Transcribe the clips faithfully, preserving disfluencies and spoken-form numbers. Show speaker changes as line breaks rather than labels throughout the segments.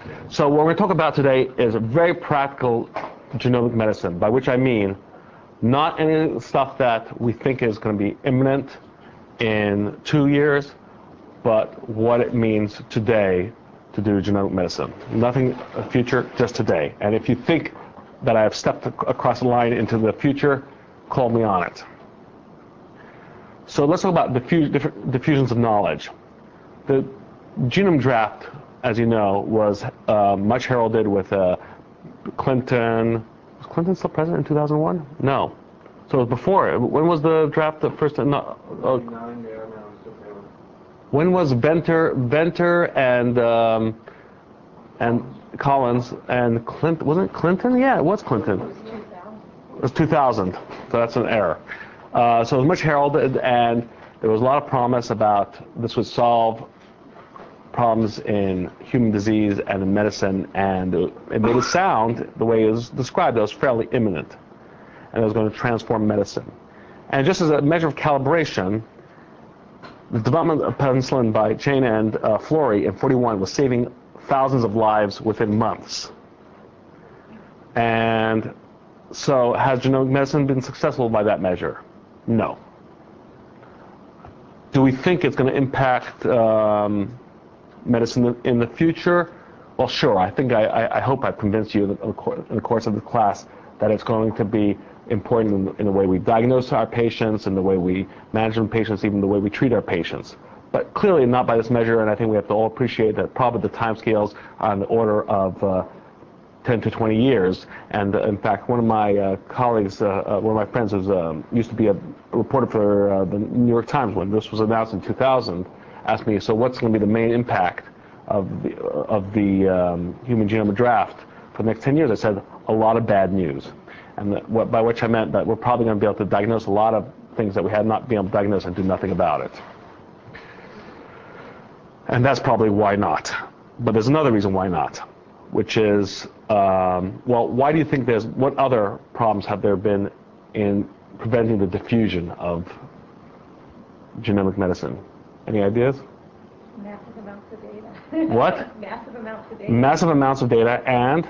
So what we're going to talk about today is a very practical genomic medicine, by which I mean not any stuff that we think is going to be imminent in two years, but what it means today to do genomic medicine. Nothing future, just today. And if you think that I have stepped across the line into the future, call me on it. So let's talk about diffu- different diffusions of knowledge. The genome draft, as you know, was uh, much heralded with uh, Clinton. Was Clinton still president in two thousand one? No. So it was before. When was the draft the first? Uh, uh, when was Venter, Venter and um, and Collins and Clinton? Wasn't it Clinton? Yeah, it was Clinton. It was two thousand. So that's an error. Uh, so it was much heralded, and there was a lot of promise about this would solve problems in human disease and in medicine, and it made it sound, the way it was described, it was fairly imminent, and it was going to transform medicine. And just as a measure of calibration, the development of penicillin by Chain and uh, Florey in forty-one was saving thousands of lives within months. And so has genomic medicine been successful by that measure? No. Do we think it's going to impact um, medicine in the future? Well, sure. I think I, I, I hope I've convinced you in the course of the class that it's going to be important in, in the way we diagnose our patients, in the way we manage our patients, even the way we treat our patients. But clearly not by this measure, and I think we have to all appreciate that probably the timescales are on the order of uh, ten to twenty years. And uh, in fact, one of my uh, colleagues, uh, uh, one of my friends who um, used to be a reporter for uh, the New York Times when this was announced in two thousand, asked me, so what's going to be the main impact of the, of the um, human genome draft for the next ten years? I said, a lot of bad news. And that, what, by which I meant that we're probably going to be able to diagnose a lot of things that we had not been able to diagnose and do nothing about it. And that's probably why not. But there's another reason why not, which is, um, well, why do you think there's, what other problems have there been in preventing the diffusion of genomic medicine? Any ideas?
Massive amounts of data.
What?
Massive amounts of data.
Massive amounts of data and?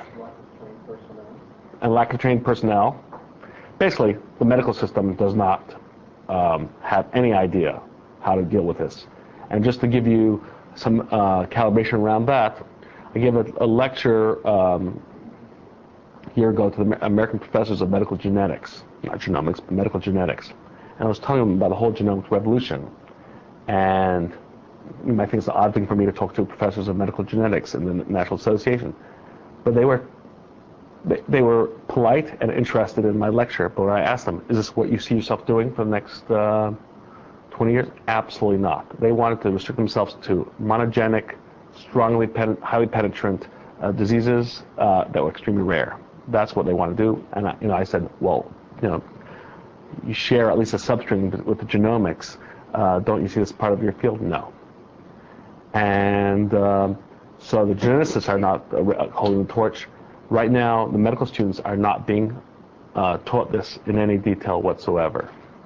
And lack of trained personnel. Basically, the medical system does not um, have any idea how to deal with this. And just to give you some uh, calibration around that, I gave a, a lecture um, a year ago to the American Professors of Medical Genetics, not genomics, but medical genetics. And I was telling them about the whole genomics revolution. And you might think it's an odd thing for me to talk to professors of medical genetics in the National Association. But they were they, they were polite and interested in my lecture. But when I asked them, is this what you see yourself doing for the next uh, twenty years? Absolutely not. They wanted to restrict themselves to monogenic, strongly, pen, highly penetrant uh, diseases uh, that were extremely rare. That's what they want to do. And I, you know, I said, well, you know, you share at least a substring with the genomics. Uh, don't you see this as part of your field? No. And um, so the geneticists are not uh, holding the torch. Right now, the medical students are not being uh, taught this in any detail whatsoever.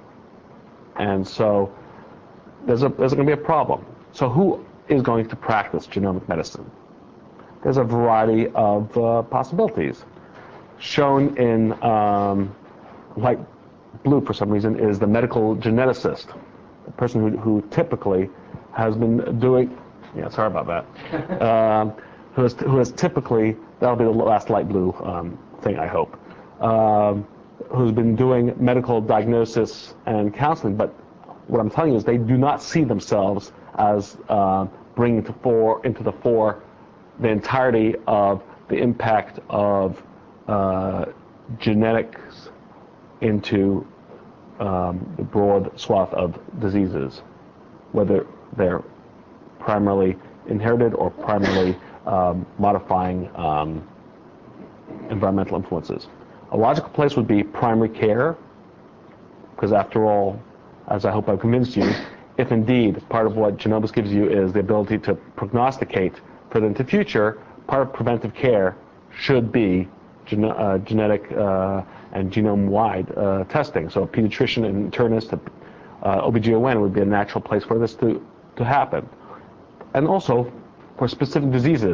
And so there's, a, there's going to be a problem. So who is going to practice genomic medicine? There's a variety of uh, possibilities. Shown in um, light blue for some reason is the medical geneticist, the person who, who typically has been doing, yeah, sorry about that, um, who, has, who has typically, that'll be the last light blue um, thing, I hope, um, who's been doing medical diagnosis and counseling, but what I'm telling you is they do not see themselves as uh, bringing to fore, into the fore the entirety of the impact of uh, genetics into um, the broad swath of diseases, whether they're primarily inherited or primarily um, modifying um, environmental influences. A logical place would be primary care, because after all, as I hope I've convinced you, if indeed part of what genomics gives you is the ability to prognosticate further into the future, part of preventive care should be Gen- uh, genetic uh, and genome-wide uh, testing. So a pediatrician and internist, uh, O B G Y N would be a natural place for this to, to happen. And also for specific diseases.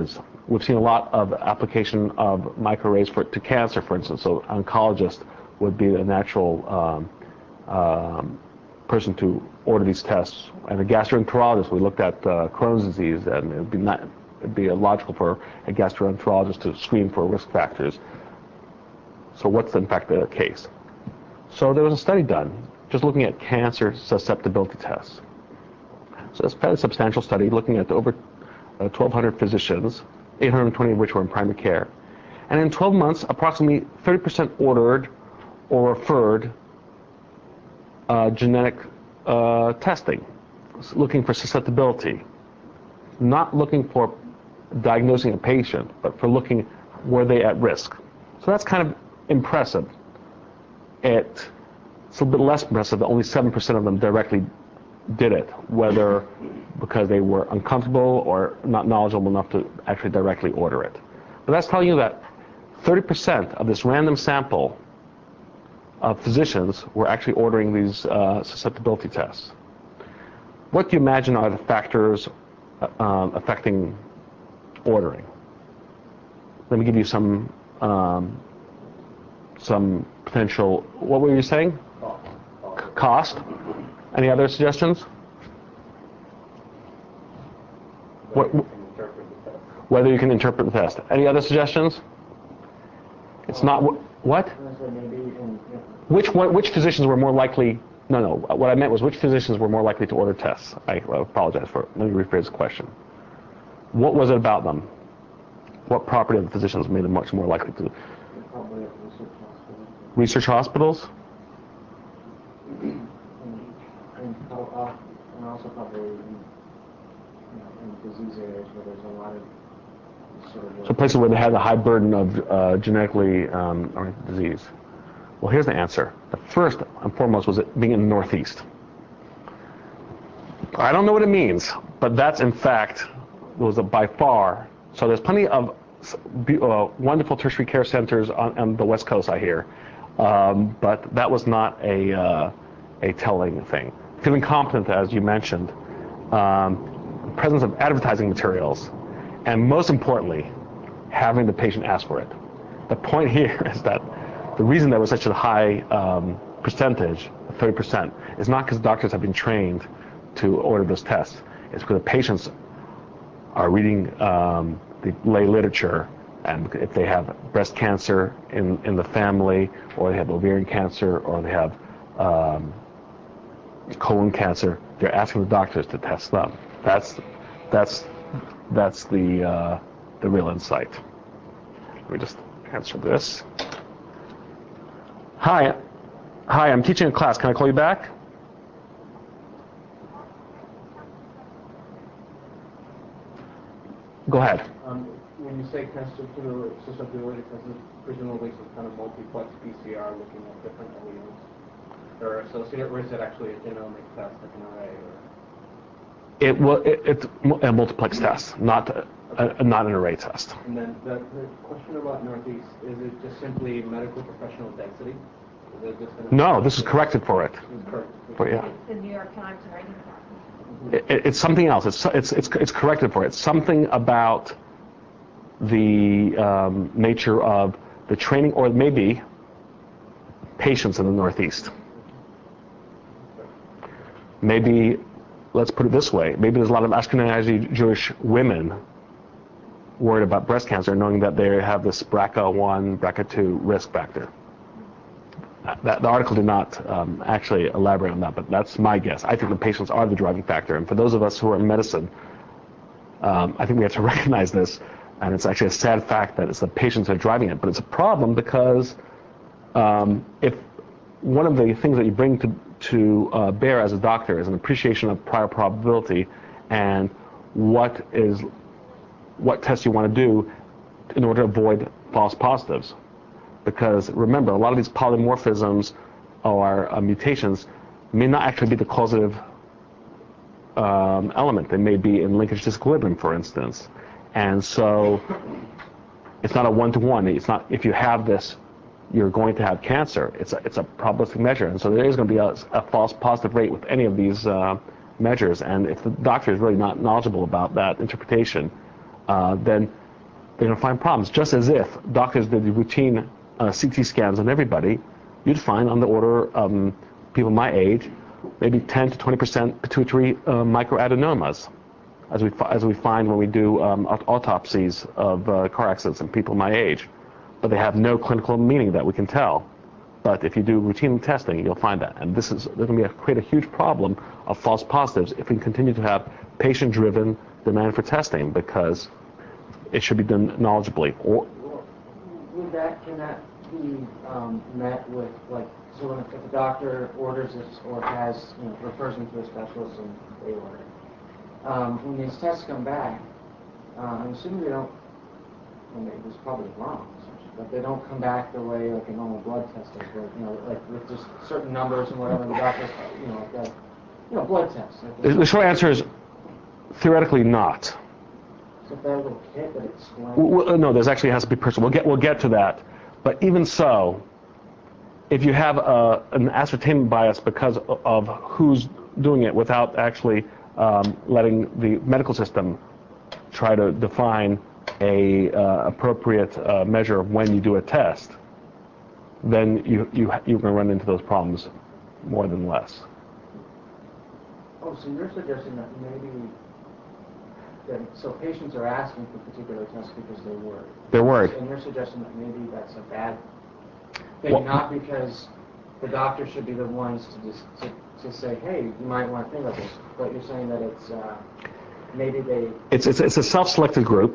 we've seen a lot of application of microarrays for to cancer, for instance. So oncologist would be a natural um, um, person to order these tests. And a gastroenterologist, we looked at uh, Crohn's disease, and it would be not it'd be logical for a gastroenterologist to screen for risk factors. So what's in fact the case? So there was a study done just looking at cancer susceptibility tests. So it's a fairly substantial study looking at over uh, twelve hundred physicians, eight hundred twenty of which were in primary care. And in twelve months, approximately thirty percent ordered or referred uh, genetic uh, testing, looking for susceptibility, not looking for diagnosing a patient, but for looking were they at risk. So that's kind of impressive. It, it's a little bit less impressive that only seven percent of them directly did it, whether because they were uncomfortable or not knowledgeable enough to actually directly order it. But that's telling you that thirty percent of this random sample of physicians were actually ordering these uh, susceptibility tests. What do you imagine are the factors uh, um, affecting ordering? Let me give you some um, some potential. What were you saying? C- cost. Any other suggestions? What, whether you can interpret the test. Any other suggestions? It's not what? Which one, which physicians were more likely? No, no. What I meant was which physicians were more likely to order tests. I apologize for. Let me rephrase the question. What was it about them? What property of the physicians made them much more likely to?
Probably at research hospitals.
Research hospitals.
And, and, uh, and also probably in, you know, in disease areas where there's a lot of sort of...
So places where they have a high burden of uh, genetically um, or disease. Well, here's the answer. The first and foremost was it being in the Northeast. I don't know what it means, but that's in fact was a by far. So there's plenty of uh, wonderful tertiary care centers on, on the West Coast, I hear, um, but that was not a uh, a telling thing. Feeling competent, as you mentioned, um, presence of advertising materials, and most importantly, having the patient ask for it. The point here is that the reason there was such a high um, percentage, thirty percent, is not because doctors have been trained to order those tests. It's because the patients are reading um, the lay literature, and if they have breast cancer in, in the family, or they have ovarian cancer, or they have um, colon cancer, they're asking the doctors to test them. That's that's that's the uh, the real insight. Let me just answer this. Hi, hi. I'm teaching a class. Can I call you back? Go ahead.
Um, when you say susceptibility tests, presumably some kind of multiplex P C R looking at different alleles that are associated, or is it actually a genomic test, like an array? Or?
It will. It, it's a multiplex test, not a, a, not an array test.
And then the, the question about Northeast, is it just simply medical professional density? Is it just
no, this is corrected for it.
It's correct.
For, yeah.
It's the New York Times writing about
It, it, it's something else. It's it's it's it's corrected for it. It's something about the um, nature of the training, or maybe patients in the Northeast. Maybe, let's put it this way, maybe there's a lot of Ashkenazi Jewish women worried about breast cancer, knowing that they have this B R C A one, B R C A two risk factor. That, the article did not um, actually elaborate on that, but that's my guess. I think the patients are the driving factor, and for those of us who are in medicine, um, I think we have to recognize this, and it's actually a sad fact that it's the patients that are driving it, but it's a problem because um, if one of the things that you bring to, to uh, bear as a doctor is an appreciation of prior probability and what is what tests you want to do in order to avoid false positives. Because remember, a lot of these polymorphisms or uh, mutations may not actually be the causative um, element. They may be in linkage disequilibrium, for instance. And so it's not a one-to-one. It's not, if you have this, you're going to have cancer. It's a, it's a probabilistic measure. And so there is going to be a, a false positive rate with any of these uh, measures. And if the doctor is really not knowledgeable about that interpretation, uh, then they're going to find problems. Just as if doctors did routine uh, C T scans on everybody, you'd find on the order um, people my age, maybe ten to twenty percent pituitary uh, microadenomas, as we as we find when we do um, autopsies of uh, car accidents in people my age, but they have no clinical meaning that we can tell. But if you do routine testing, you'll find that, and this is going to be a, create a huge problem of false positives if we continue to have patient-driven demand for testing, because it should be done knowledgeably. Or,
with that, can that be um, met with, like, so when if a doctor orders this or has, you know, refers them to a specialist and they order it, um, when these tests come back, uh, I'm assuming they don't, I mean, it's probably wrong, but they don't come back the way like a normal blood test does, where, you know, like with just certain numbers and whatever the doctors, you know, like, a, you know, blood tests. Like
the short answer is theoretically not.
So if that little kit that explains.
Well, no, there's actually has to be personal. We'll get we'll get to that, but even so, if you have a, an ascertainment bias because of who's doing it without actually um, letting the medical system try to define a uh, appropriate uh, measure of when you do a test, then you you you're going to run into those problems more than less.
Oh, so you're suggesting that maybe that so patients are asking for particular tests because they're worried.
They're worried.
And you're suggesting that maybe that's a bad thing,
Well,
not because the doctor should be the ones to just to, to say, hey, you might want to think about this, but you're saying that it's uh, maybe they.
It's it's it's a self-selected group.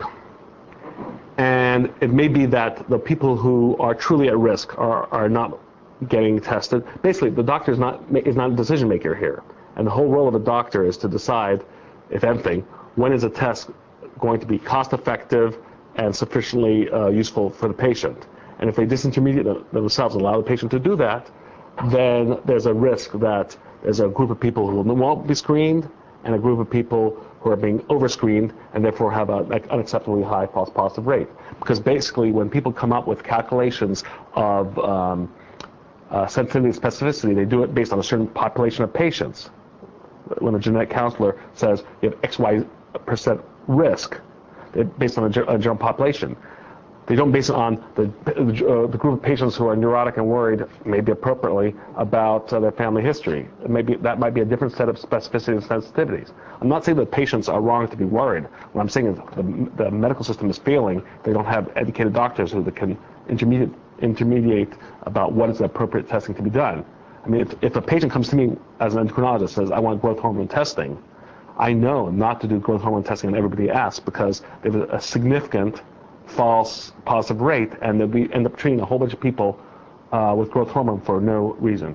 And it may be that the people who are truly at risk are, are not getting tested. Basically, the doctor is not is not a decision maker here, and the whole role of a doctor is to decide, if anything, when is a test going to be cost-effective and sufficiently uh, useful for the patient. And if they disintermediate themselves and allow the patient to do that, then there's a risk that there's a group of people who won't be screened and a group of people who are being overscreened and therefore have an unacceptably high false positive rate. Because basically when people come up with calculations of um, uh, sensitivity and specificity, they do it based on a certain population of patients. When a genetic counselor says you have X Y percent risk, based on a, a general population. They don't base it on the, uh, the group of patients who are neurotic and worried, maybe appropriately, about uh, their family history. Maybe that might be a different set of specificity and sensitivities. I'm not saying that patients are wrong to be worried. What I'm saying is the, the medical system is failing. They don't have educated doctors who can intermediate, intermediate about what is the appropriate testing to be done. I mean, if, if a patient comes to me as an endocrinologist and says, I want growth hormone testing, I know not to do growth hormone testing on everybody asks because there's a, a significant false positive rate, and then we end up treating a whole bunch of people uh, with growth hormone for no reason.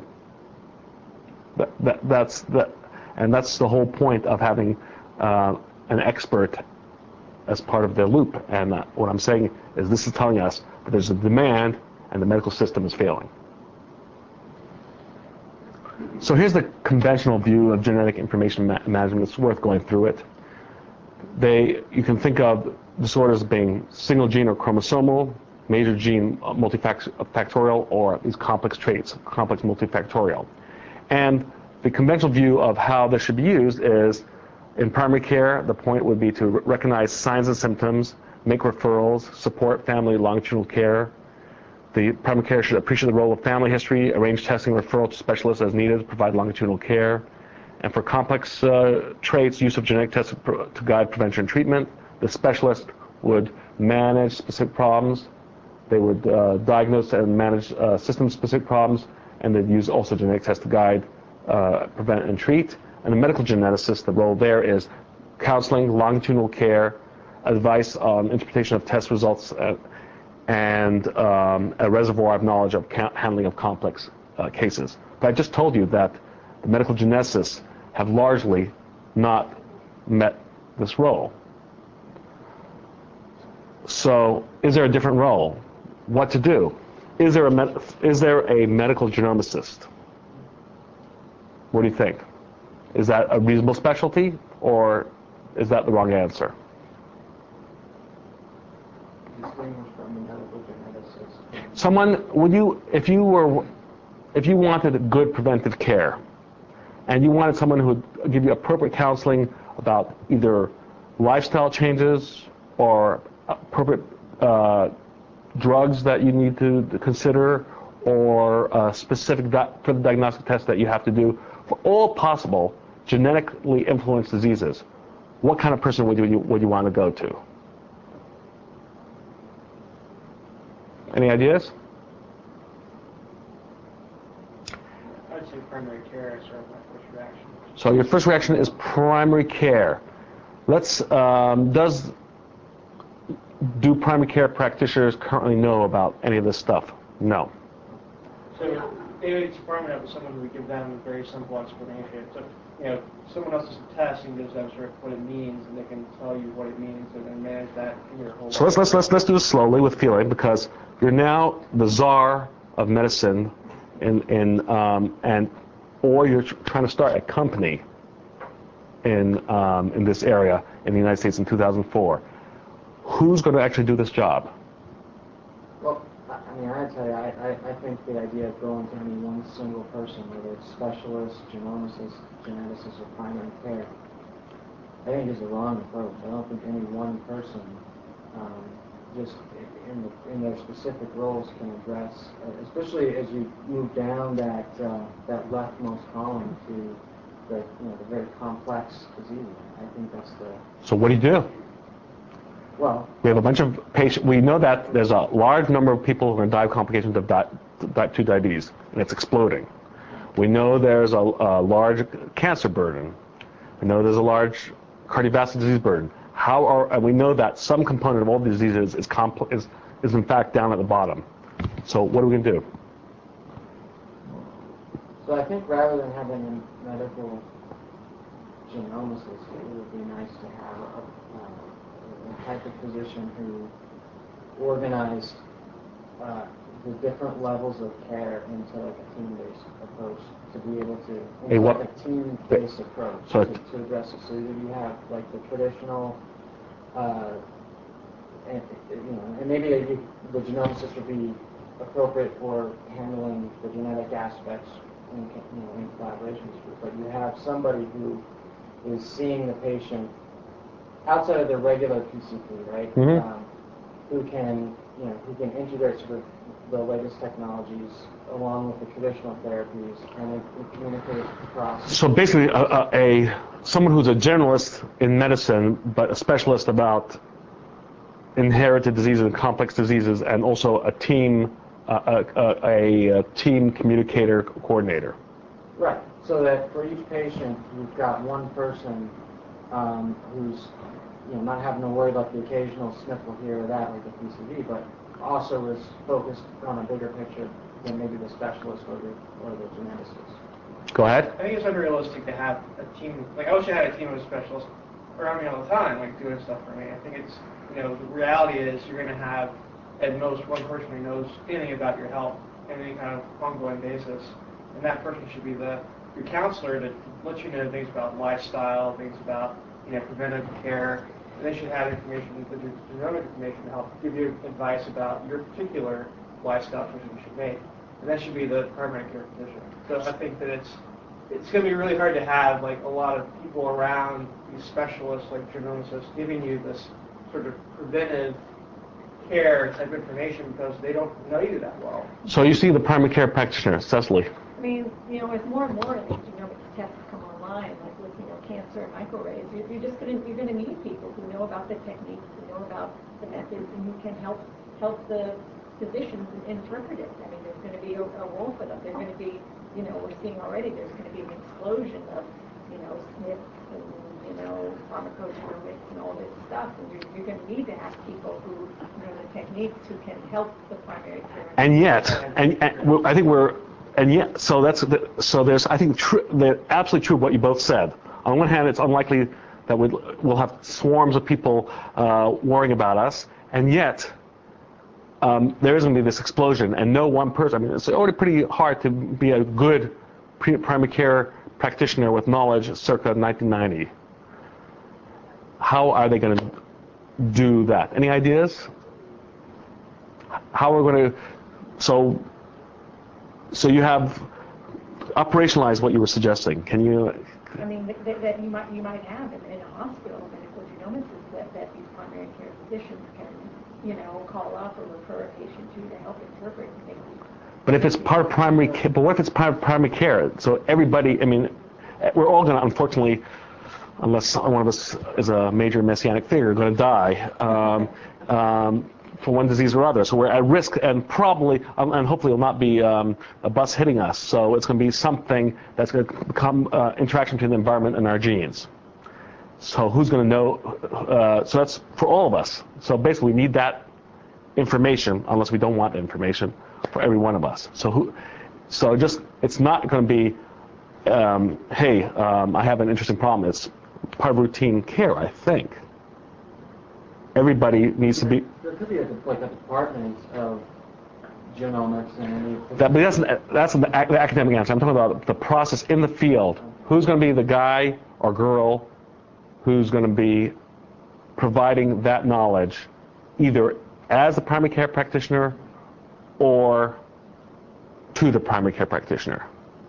That, that, that's the, and that's the whole point of having uh, an expert as part of the loop. And uh, what I'm saying is this is telling us that there's a demand and the medical system is failing. So here's the conventional view of genetic information ma- management. It's worth going through it. They, you can think of disorders being single gene or chromosomal, major gene multifactorial, or these complex traits, complex multifactorial. And the conventional view of how this should be used is in primary care, the point would be to recognize signs and symptoms, make referrals, support family longitudinal care. The primary care should appreciate the role of family history, arrange testing, referral to specialists as needed, provide longitudinal care. And for complex uh, traits, use of genetic tests to guide prevention and treatment. The specialist would manage specific problems. They would uh, diagnose and manage uh, system-specific problems, and they'd use also genetic tests to guide, uh, prevent, and treat. And the medical geneticist, the role there is counseling, longitudinal care, advice on interpretation of test results, uh, and um, a reservoir of knowledge of ca- handling of complex uh, cases. But I just told you that the medical geneticists have largely not met this role. So is there a different role? What to do? Is there a, med- is there a medical genomicist? What do you think? Is that a reasonable specialty, or is that the wrong answer? Someone, would you, if you were, if you wanted good preventive care, and you wanted someone who would give you appropriate counseling about either lifestyle changes or appropriate uh, drugs that you need to consider, or uh, specific di- for the diagnostic test that you have to do for all possible genetically influenced diseases, what kind of person would you would you want to go to? Any ideas?
I'd say primary care is sort of my first reaction.
So your first reaction is primary care. Let's um, does do primary care practitioners currently know about any of this stuff? No.
So David's department up with someone who would give them a very simple explanation. So, you know, someone else does a test and gives them sort of what it means, and they can tell you what it means and then manage that in your whole
So let's let's let's let's do this slowly with feeling, because you're now the czar of medicine, in in um, and or you're tr- trying to start a company in um, in this area in the United States in two thousand four. Who's going to actually do this job?
Well, I I mean, I tell you, I, I, I think the idea of going to any one single person, whether it's specialist, genomicist, geneticist, or primary care, I think is the wrong approach. I don't think any one person, um, just in, the, in their specific roles, can address, uh, especially as you move down that uh, that leftmost column to the you know the very complex disease. I think that's the
So what do you do?
well.
We have a bunch of patients. We know that there's a large number of people who are going to die of complications of di- type two diabetes, and it's exploding. We know there's a, a large cancer burden. We know there's a large cardiovascular disease burden. How are, and we know that some component of all these diseases is, compl- is, is in fact down at the bottom. So what are we going to do?
So I think rather than having a medical genomicist, it would be nice to have a, uh, a type of physician who organized uh, the different levels of care into like a team-based approach to be able to,
A what?
like a team-based approach
So
to, to address it. So that you have like the traditional, uh, and, you know, and maybe a, the genomicist would be appropriate for handling the genetic aspects in, you know, in collaboration with you, but you have somebody who is seeing the patient outside of the regular P C P, right?
Mhm.
Um, who can, you know, who can integrate sort of the latest technologies along with the traditional therapies and, and communicate across.
So basically, a, a, a someone who's a generalist in medicine, but a specialist about inherited diseases and complex diseases, and also a team, uh, a, a, a team communicator coordinator.
Right. So that for each patient, you've got one person um, who's, you know, not having to worry about the occasional sniffle here or that, like the P C V, but also is focused on a bigger picture than maybe the specialist or the or the geneticist.
Go ahead.
I think it's unrealistic to have a team, like I wish I had a team of specialists around me all the time, like doing stuff for me. I think it's, you know, the reality is you're going to have at most one person who knows anything about your health on any kind of ongoing basis. And that person should be the your counselor to let you know things about lifestyle, things about, you know, preventive care. And they should have information, the genomic information to help give you advice about your particular lifestyle choices you should make. And that should be the primary care physician. So I think that it's it's going to be really hard to have like a lot of people around these specialists like genomicists giving you this sort of preventive care type information because they don't know you that well.
So you see the primary care practitioner, Cecily.
I mean, you know, as more and more of these genomic tests come online, like with, you know, cancer and microarrays, you're, you're just going to, you're going to need people who know about the techniques, who know about the methods, and who can help, help the physicians interpret it. I mean, there's going to be a, a role for them. They're going to be, you know, we're seeing already there's going to be an explosion of, you know, S N Ps and, you know, pharmacogenomics and all this stuff. And you're, you're going to need to have people who know the techniques who can help the primary care.
And yet, and, and well, I think we're, and yet, so that's the, so there's, I think, tr- the absolutely true what you both said. On one hand, it's unlikely that we'd, we'll have swarms of people uh, worrying about us, and yet um, there is going to be this explosion, and no one person. I mean, it's already pretty hard to be a good pre- primary care practitioner with knowledge circa nineteen ninety. How are they going to do that? Any ideas? How are we going to? So. So you have operationalized what you were suggesting. Can you?
I mean, that, that, that you might you might have in, in a hospital medical genomicists that, that these primary care physicians can you know, call up or refer a patient to to help interpret maybe.
But if it's part of primary care, but what if it's part of primary care? So everybody, I mean, we're all going to, unfortunately, unless one of us is a major messianic figure, going to die um, um, for one disease or other. So we're at risk, and probably, um, and hopefully, it will not be um, a bus hitting us. So it's going to be something that's going to become uh, interaction between the environment and our genes. So who's going to know? Uh, so that's for all of us. So basically, we need that information, unless we don't want the information, for every one of us. So who? So just it's not going to be, um, hey, um, I have an interesting problem. It's part of routine care, I think. Everybody needs to be.
There could be a, like a department of genomics and.
That, but that's an, that's an, the academic answer. I'm talking about the process in the field. Who's going to be the guy or girl who's going to be providing that knowledge, either as a primary care practitioner or to the primary care practitioner?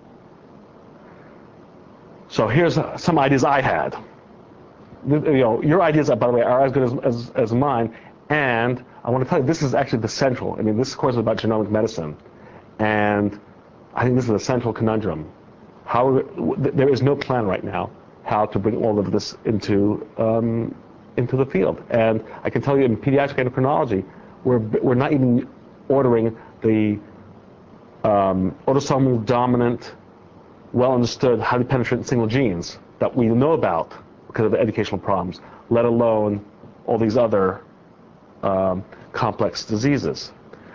So here's some ideas I had. You know, your ideas, by the way, are as good as, as, as mine. And I want to tell you, this is actually the central. I mean, this course is about genomic medicine. And I think this is the central conundrum. How there is no plan right now how to bring all of this into um, into the field. And I can tell you, in pediatric endocrinology, we're we're not even ordering the um, autosomal dominant, well understood, highly penetrant single genes that we know about because of the educational problems, let alone all these other um, complex diseases.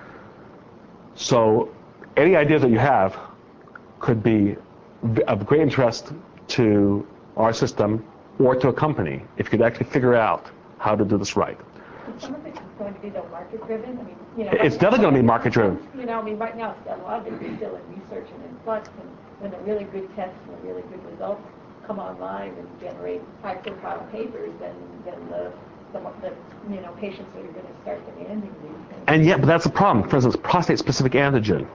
So any idea that you have could be of great interest to our system or to a company if you could actually figure out how to do this right.
Some of it is going to be though market driven. I mean, you know,
It's definitely going to be market driven.
You know, I mean, right now a lot of it is still in research and in flux, and when the really good tests and the really good results come online and generate high-profile papers, then then the, the, the you know patients are going to start demanding these things.
And yet, but that's the problem. For instance, prostate-specific antigen,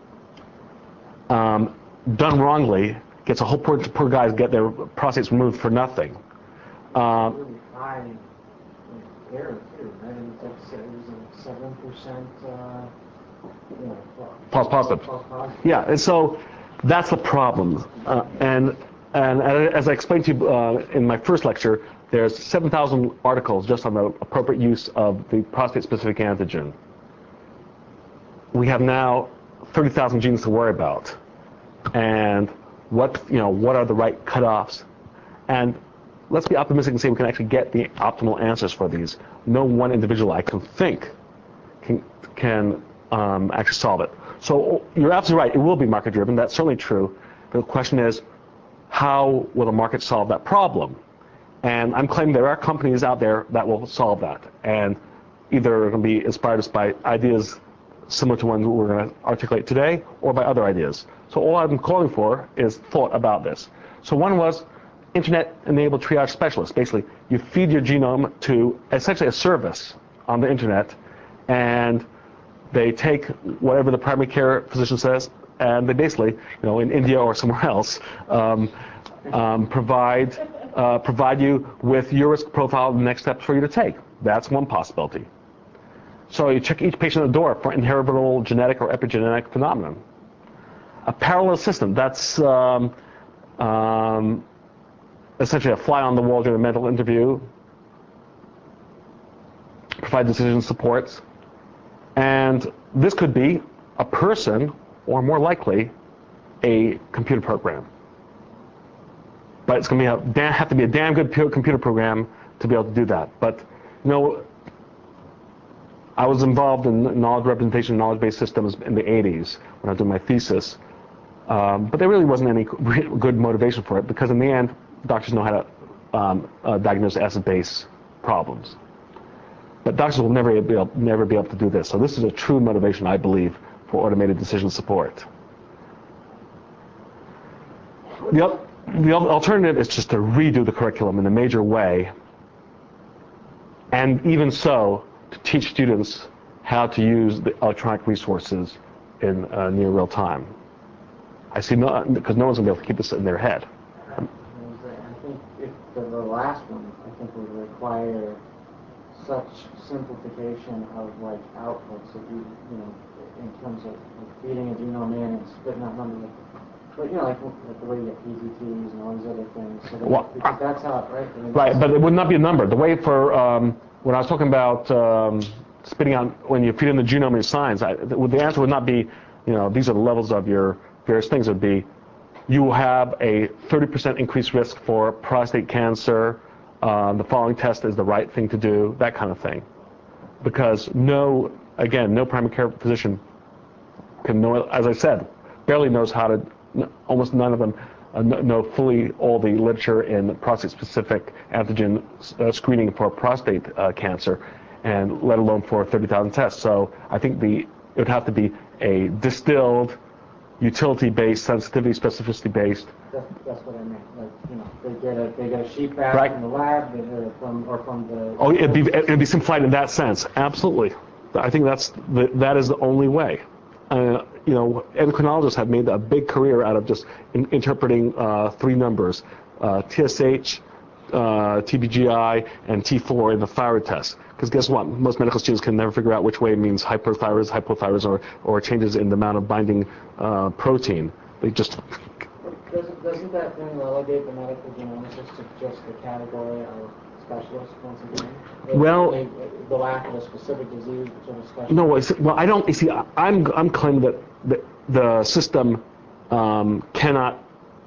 um, done wrongly, gets a whole poor, poor guys get their prostates removed for nothing. Um,
really high error too, right? It was like it was like seven percent. Uh, you know,
false positive.
False positive.
Yeah, and so that's the problem. Uh, and and as I explained to you uh, in my first lecture, there's seven thousand articles just on the appropriate use of the prostate-specific antigen. We have now thirty thousand genes to worry about, and what you know, what are the right cutoffs? And let's be optimistic and say we can actually get the optimal answers for these. No one individual I can think can can um, actually solve it. So you're absolutely right. It will be market-driven. That's certainly true. But the question is, how will the market solve that problem? And I'm claiming there are companies out there that will solve that, and either going to be inspired us by ideas similar to ones we're going to articulate today, or by other ideas. So all I'm calling for is thought about this. So one was internet-enabled triage specialists. Basically, you feed your genome to essentially a service on the internet, and they take whatever the primary care physician says, and they basically, you know, in India or somewhere else, um, um, provide uh, provide you with your risk profile and the next steps for you to take. That's one possibility. So you check each patient at the door for inheritable genetic or epigenetic phenomenon. A parallel system, that's um, um, essentially a fly on the wall during a mental interview, provide decision supports, and this could be a person, or more likely, a computer program. But it's going to be a damn, have to be a damn good computer program to be able to do that. But you know, I was involved in knowledge representation and knowledge-based systems in the eighties when I was doing my thesis. Um, but there really wasn't any good motivation for it, because in the end, doctors know how to um, uh, diagnose acid-base problems. But doctors will never be, able, never be able to do this. So this is a true motivation, I believe, for automated decision support. The, the alternative is just to redo the curriculum in a major way, and even so, to teach students how to use the electronic resources in uh, near real time. I see no, because no one's going to be able to keep this in their head.
I think if the, the last one, I think would require such simplification of like outputs that you, you know, in terms of like, feeding a genome in and spitting out numbers. But you know, like, like the way you get P Z Ts and all these other things. So that,
Well,
because that's how, it, right? I mean,
Right, but it would not be a number. The way for, um, when I was talking about um, spitting out, when you feed in the genome and your signs, I, the, the answer would not be, you know, these are the levels of your various things. It would be, you will have a thirty percent increased risk for prostate cancer. Uh, the following test is the right thing to do, that kind of thing. Because no, again, no primary care physician can know, as I said, barely knows how to, almost none of them uh, know fully all the literature in prostate-specific antigen uh, screening for prostate uh, cancer, and let alone for thirty thousand tests. So I think the it would have to be a distilled, utility-based, sensitivity, specificity-based.
That's, that's what I meant. Like, you know, they get a they get a sheet back
Right.
from the lab, they get it from or from the.
Oh, it'd be it'd be simplified in that sense. Absolutely, I think that's the, that is the only way. Uh, you know, endocrinologists have made a big career out of just in, interpreting uh, three numbers: uh, T S H, uh, T B G I, and T four in the thyroid test. Because guess what? Most medical students can never figure out which way means hyperthyroid, hypothyroid, or or changes in the amount of binding uh, protein. They just
Doesn't, doesn't that then relegate the medical genomicist to just the category of specialist once again? If
Well-
they, the lack of a specific disease, which of a specialist.
no. It's, well, I don't. You see, I'm I'm claiming that the, the system um, cannot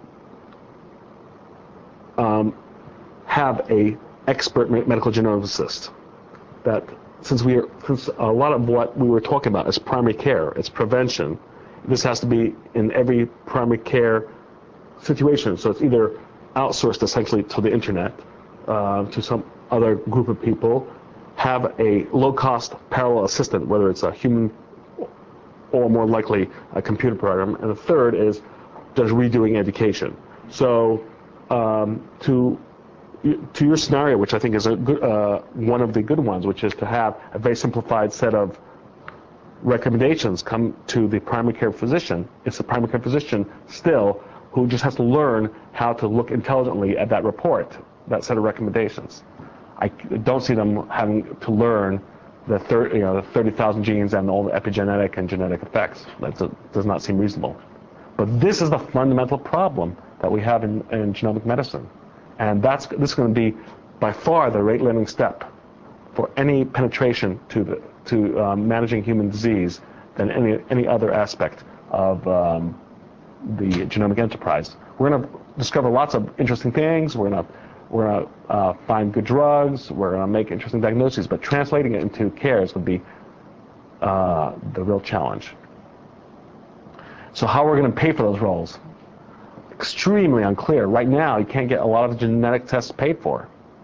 um, have a expert me- medical genomicist. That since we are, since a lot of what we were talking about is primary care, it's prevention. This has to be in every primary care situation. So it's either outsourced essentially to the internet, uh, to some other group of people, have a low-cost parallel assistant, whether it's a human or more likely a computer program, and the third is just redoing education. So um, to to your scenario, which I think is a good, uh, one of the good ones, which is to have a very simplified set of recommendations come to the primary care physician. It's the primary care physician still who just has to learn how to look intelligently at that report, that set of recommendations. I don't see them having to learn the, thir- you know, the thirty thousand genes and all the epigenetic and genetic effects. That does not seem reasonable. But this is the fundamental problem that we have in, in genomic medicine. And that's this is going to be by far the rate-limiting step for any penetration to the to um, managing human disease than any any other aspect of um, the genomic enterprise. We're going to discover lots of interesting things. We're going to we're going to uh, find good drugs. We're going to make interesting diagnoses. But translating it into care is going to be uh, the real challenge. So how are we going to pay for those roles? Extremely unclear. Right now, you can't get a lot of the genetic tests paid for.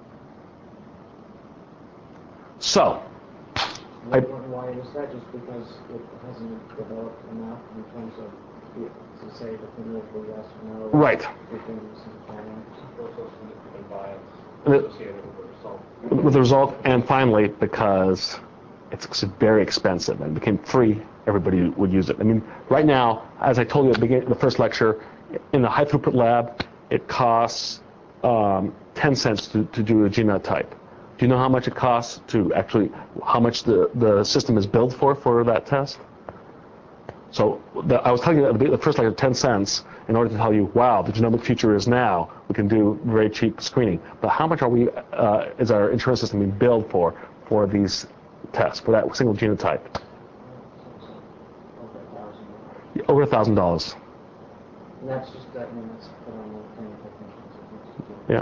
So, I,
Why is that? Just because it hasn't developed enough in terms of to say definitively yes or no.
right.
Within some time.
Also significant bias
Uh,
associated with the result.
With the result, and finally, because it's very expensive and it became free, everybody would use it. I mean, right now, as I told you at the beginning, the first lecture, in the high throughput lab, it costs um, ten cents to, to do a genotype. Do you know how much it costs to actually, how much the, the system is billed for for that test? So the, I was telling you at the, the first lecture, ten cents, in order to tell you, wow, the genomic future is now. We can do very cheap screening. But how much are we, uh, is our insurance system being billed for, for these tests, for that single genotype? Over a thousand dollars.
And that's just that, I mean, that's put on the kind of technicians.
Yeah.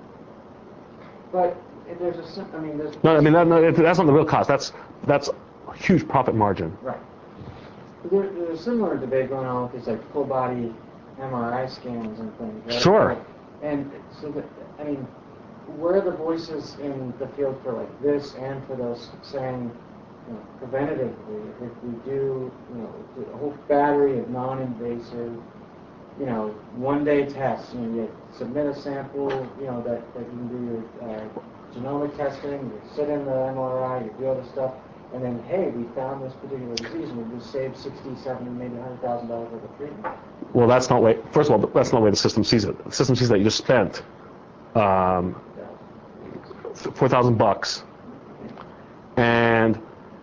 But if there's a, sim- I mean, there's.
No, I mean, that, no, it, that's not the real cost. That's, that's a huge profit margin.
Right. There, there's a similar debate going on with these like full body M R I scans and things, right?
Sure.
And so, that, I mean, where are the voices in the field for like this and for those saying, you know, preventatively, if we do, you know, a whole battery of non-invasive, you know, one-day tests, you know, you submit a sample, you know, that, that you can do your uh, genomic testing, you sit in the M R I, you do all this stuff, and then, hey, we found this particular disease, and we just saved sixty, seventy, maybe one hundred thousand dollars worth of treatment.
Well, that's not way. First of all, that's not the way the system sees it. The system sees that you just spent um, four thousand bucks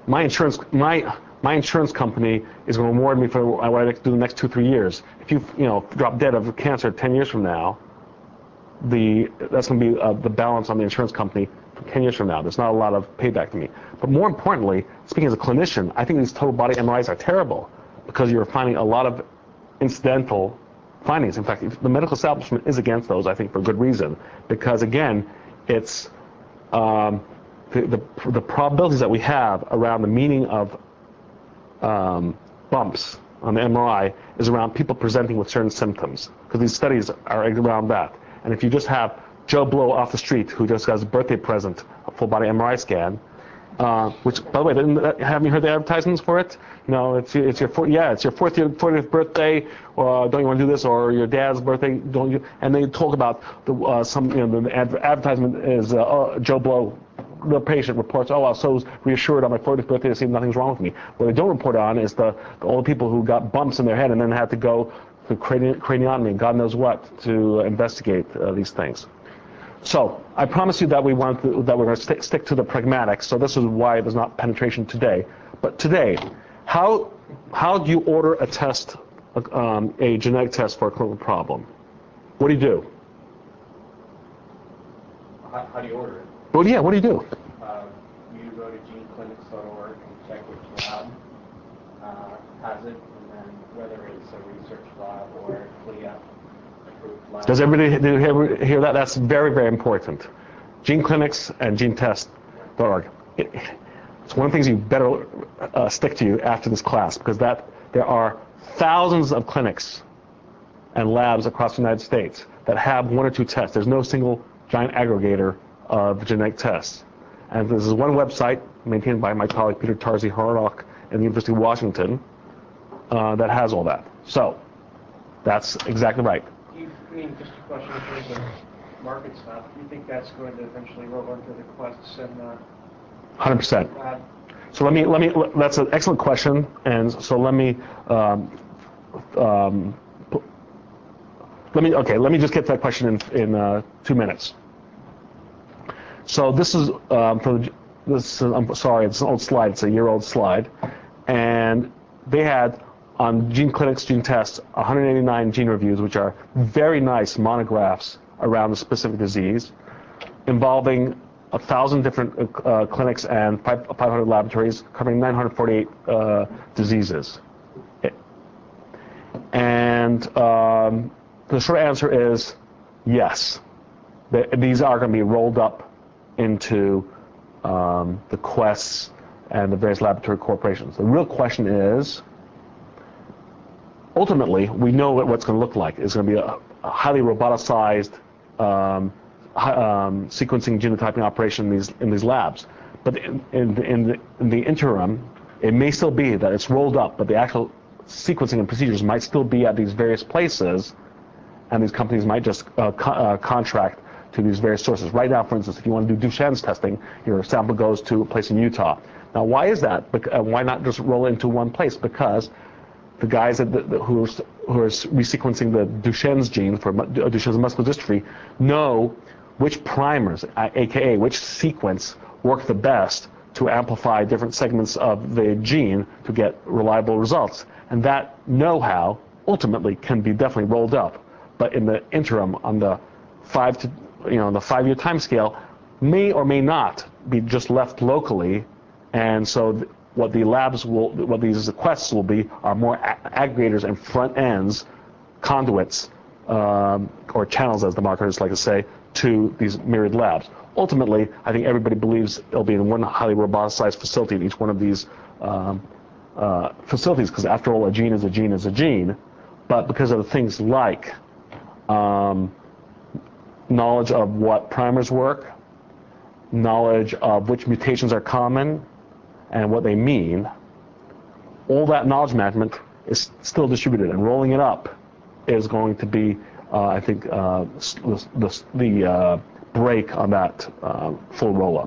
my insurance, my my insurance company is going to reward me for what I do the next two, three years. If you, you know, drop dead of cancer ten years from now, the that's going to be uh, the balance on the insurance company for ten years from now. There's not a lot of payback to me. But more importantly, speaking as a clinician, I think these total body M R Is are terrible because you're finding a lot of incidental findings. In fact, if the medical establishment is against those, I think for good reason, because again, it's um, the, the the probabilities that we have around the meaning of um, bumps on the M R I is around people presenting with certain symptoms, because these studies are around that. And if you just have Joe Blow off the street who just has a birthday present, a full body M R I scan, uh, which, by the way, didn't, haven't you heard the advertisements for it? You know, it's it's your four, yeah, it's your fortieth, fortieth birthday, or don't you want to do this, or your dad's birthday, don't you? And they talk about the uh, some, you know, the ad- advertisement is uh, oh, Joe Blow, the patient reports, oh, I was so reassured on my fortieth birthday to see nothing's wrong with me. What they don't report on is the, the all the people who got bumps in their head and then had to go to crani- craniotomy and God knows what to uh, investigate uh, these things. So I promise you that we want to, that we're going to stick, stick to the pragmatics. So this is why there's not penetration today. But today, how how do you order a test, um, a genetic test for a clinical problem? What do you do?
How, how do you order it?
Well, yeah, what do you do?
Uh, you go to gene clinics dot org and check which lab uh, has it, and then whether it's a research lab or a CLIA approved lab.
Does everybody do you hear, hear that? That's very, very important. Gene clinics and gene test dot org. It, it's one of the things you better uh, stick to after this class, because that there are thousands of clinics and labs across the United States that have one or two tests. There's no single giant aggregator of genetic tests. And this is one website maintained by my colleague Peter Tarzi Hardock at the University of Washington uh, that has all that. So that's exactly right.
Do you, I mean, just a question in terms of market stuff, do you think that's going to eventually roll into the Quests and uh,
one hundred percent.
lab?
So let me, let me, that's an excellent question. And so let me, um, um, let me, okay, let me just get to that question in, in uh, two minutes. So this is um, for the, this. Is, I'm sorry, it's an old slide. It's a year-old slide, and they had on Gene Clinics, Gene Tests, one hundred eighty-nine gene reviews, which are very nice monographs around the specific disease, involving a thousand different uh, clinics and five hundred laboratories, covering nine hundred forty-eight uh, diseases. And um, the short answer is yes. The, these are going to be rolled up into um, the Quests and the various laboratory corporations. The real question is, ultimately, we know what what's going to look like. It's going to be a, a highly roboticized um, hi, um, sequencing genotyping operation in these in these labs. But in, in, in, the, in the interim, it may still be that it's rolled up, but the actual sequencing and procedures might still be at these various places, and these companies might just uh, co- uh, contract to these various sources. Right now, for instance, if you want to do Duchenne's testing, your sample goes to a place in Utah. Now, why is that? Bec- uh, why not just roll it into one place? Because the guys that, the, the, who, are, who are resequencing the Duchenne's gene for mu- Duchenne's muscular dystrophy know which primers, uh, aka which sequence, work the best to amplify different segments of the gene to get reliable results. And that know-how ultimately can be definitely rolled up. But in the interim, on the five to you know the five-year time scale, may or may not be just left locally, and so th- what the labs will, what these quests will be, are more a- aggregators and front ends, conduits, um, or channels, as the marketers like to say, to these myriad labs. Ultimately, I think everybody believes it'll be in one highly roboticized facility in each one of these um, uh, facilities, because after all, a gene is a gene is a gene. But because of things like um, knowledge of what primers work, knowledge of which mutations are common and what they mean, all that knowledge management is still distributed, and rolling it up is going to be, uh, I think, uh, the, the, the uh, break on that uh, full roll-up.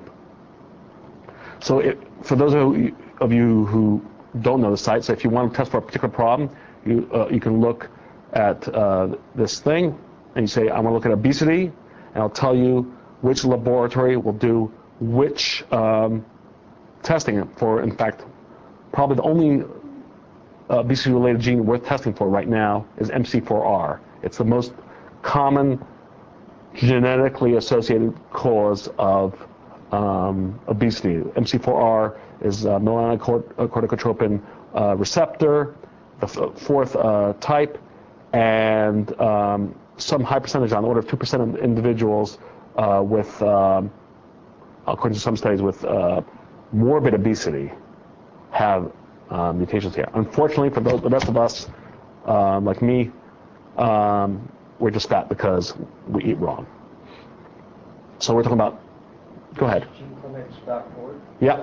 So it, for those of you, of you who don't know the site, so if you want to test for a particular problem, you, uh, you can look at uh, this thing, and you say, I want to look at obesity, and I'll tell you which laboratory will do which um, testing for, in fact, probably the only uh, obesity-related gene worth testing for right now is M C four R. It's the most common genetically associated cause of um, obesity. M C four R is uh, melanocorticotropin uh, receptor, the f- fourth uh, type, and um, some high percentage, on the order of two percent of individuals uh, with, um, according to some studies, with uh, morbid obesity have uh, mutations here. Unfortunately, for those, the rest of us, um, like me, um, we're just fat because we eat wrong. So we're talking about, go ahead.
gene clinics dot org.
Yeah.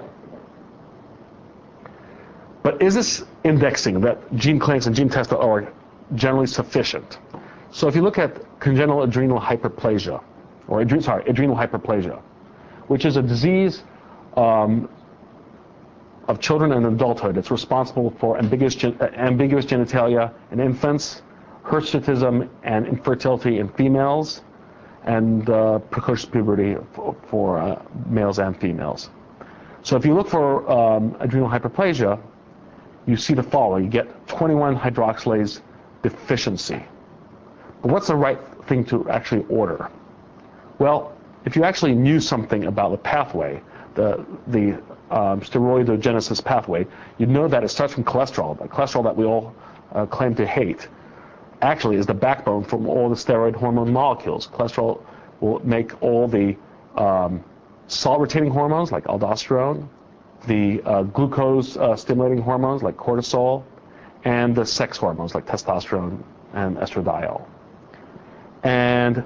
But is this indexing that gene clinics and gene tests are generally sufficient? So if you look at congenital adrenal hyperplasia, or adre- sorry, adrenal hyperplasia, which is a disease um, of children and adulthood. It's responsible for ambiguous, gen- uh, ambiguous genitalia in infants, hirsutism and infertility in females, and uh, precocious puberty for, for uh, males and females. So if you look for um, adrenal hyperplasia, you see the following. You get twenty-one hydroxylase deficiency. But what's the right thing to actually order? Well, if you actually knew something about the pathway, the, the um, steroidogenesis pathway, you'd know that it starts from cholesterol. The cholesterol that we all uh, claim to hate actually is the backbone from all the steroid hormone molecules. Cholesterol will make all the um, salt-retaining hormones like aldosterone, the uh, glucose-stimulating uh, hormones like cortisol, and the sex hormones like testosterone and estradiol. And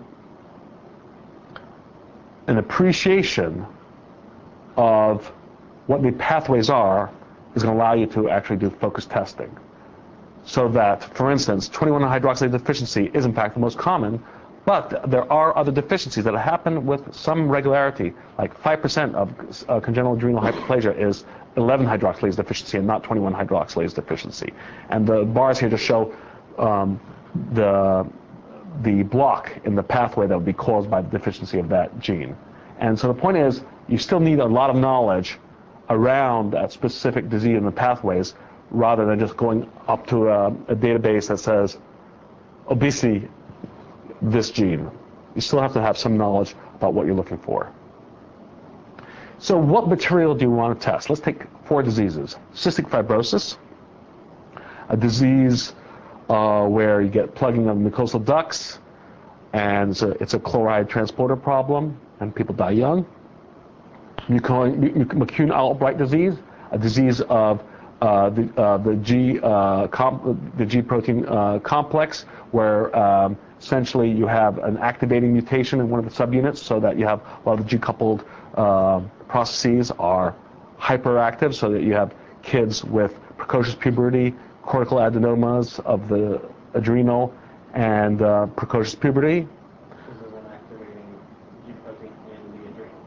an appreciation of what the pathways are is going to allow you to actually do focused testing. So that, for instance, twenty-one hydroxylase deficiency is in fact the most common, but there are other deficiencies that happen with some regularity. Like five percent of uh, congenital adrenal hyperplasia is eleven hydroxylase deficiency and not twenty-one hydroxylase deficiency. And the bars here just show um, the the block in the pathway that would be caused by the deficiency of that gene. And so the point is, you still need a lot of knowledge around that specific disease and the pathways, rather than just going up to a, a database that says obesity, this gene. You still have to have some knowledge about what you're looking for. So what material do you want to test? Let's take four diseases. Cystic fibrosis, a disease uh, where you get plugging of mucosal ducts, and it's a, it's a chloride transporter problem, and people die young. McCune-Albright disease, a disease of uh, the, uh, the G uh, comp- the G protein uh, complex, where um, essentially you have an activating mutation in one of the subunits, so that you have a lot of the G-coupled uh, processes are hyperactive, so that you have kids with precocious puberty, cortical adenomas of the adrenal, and uh, precocious puberty.
This is an activating G protein in the adrenal.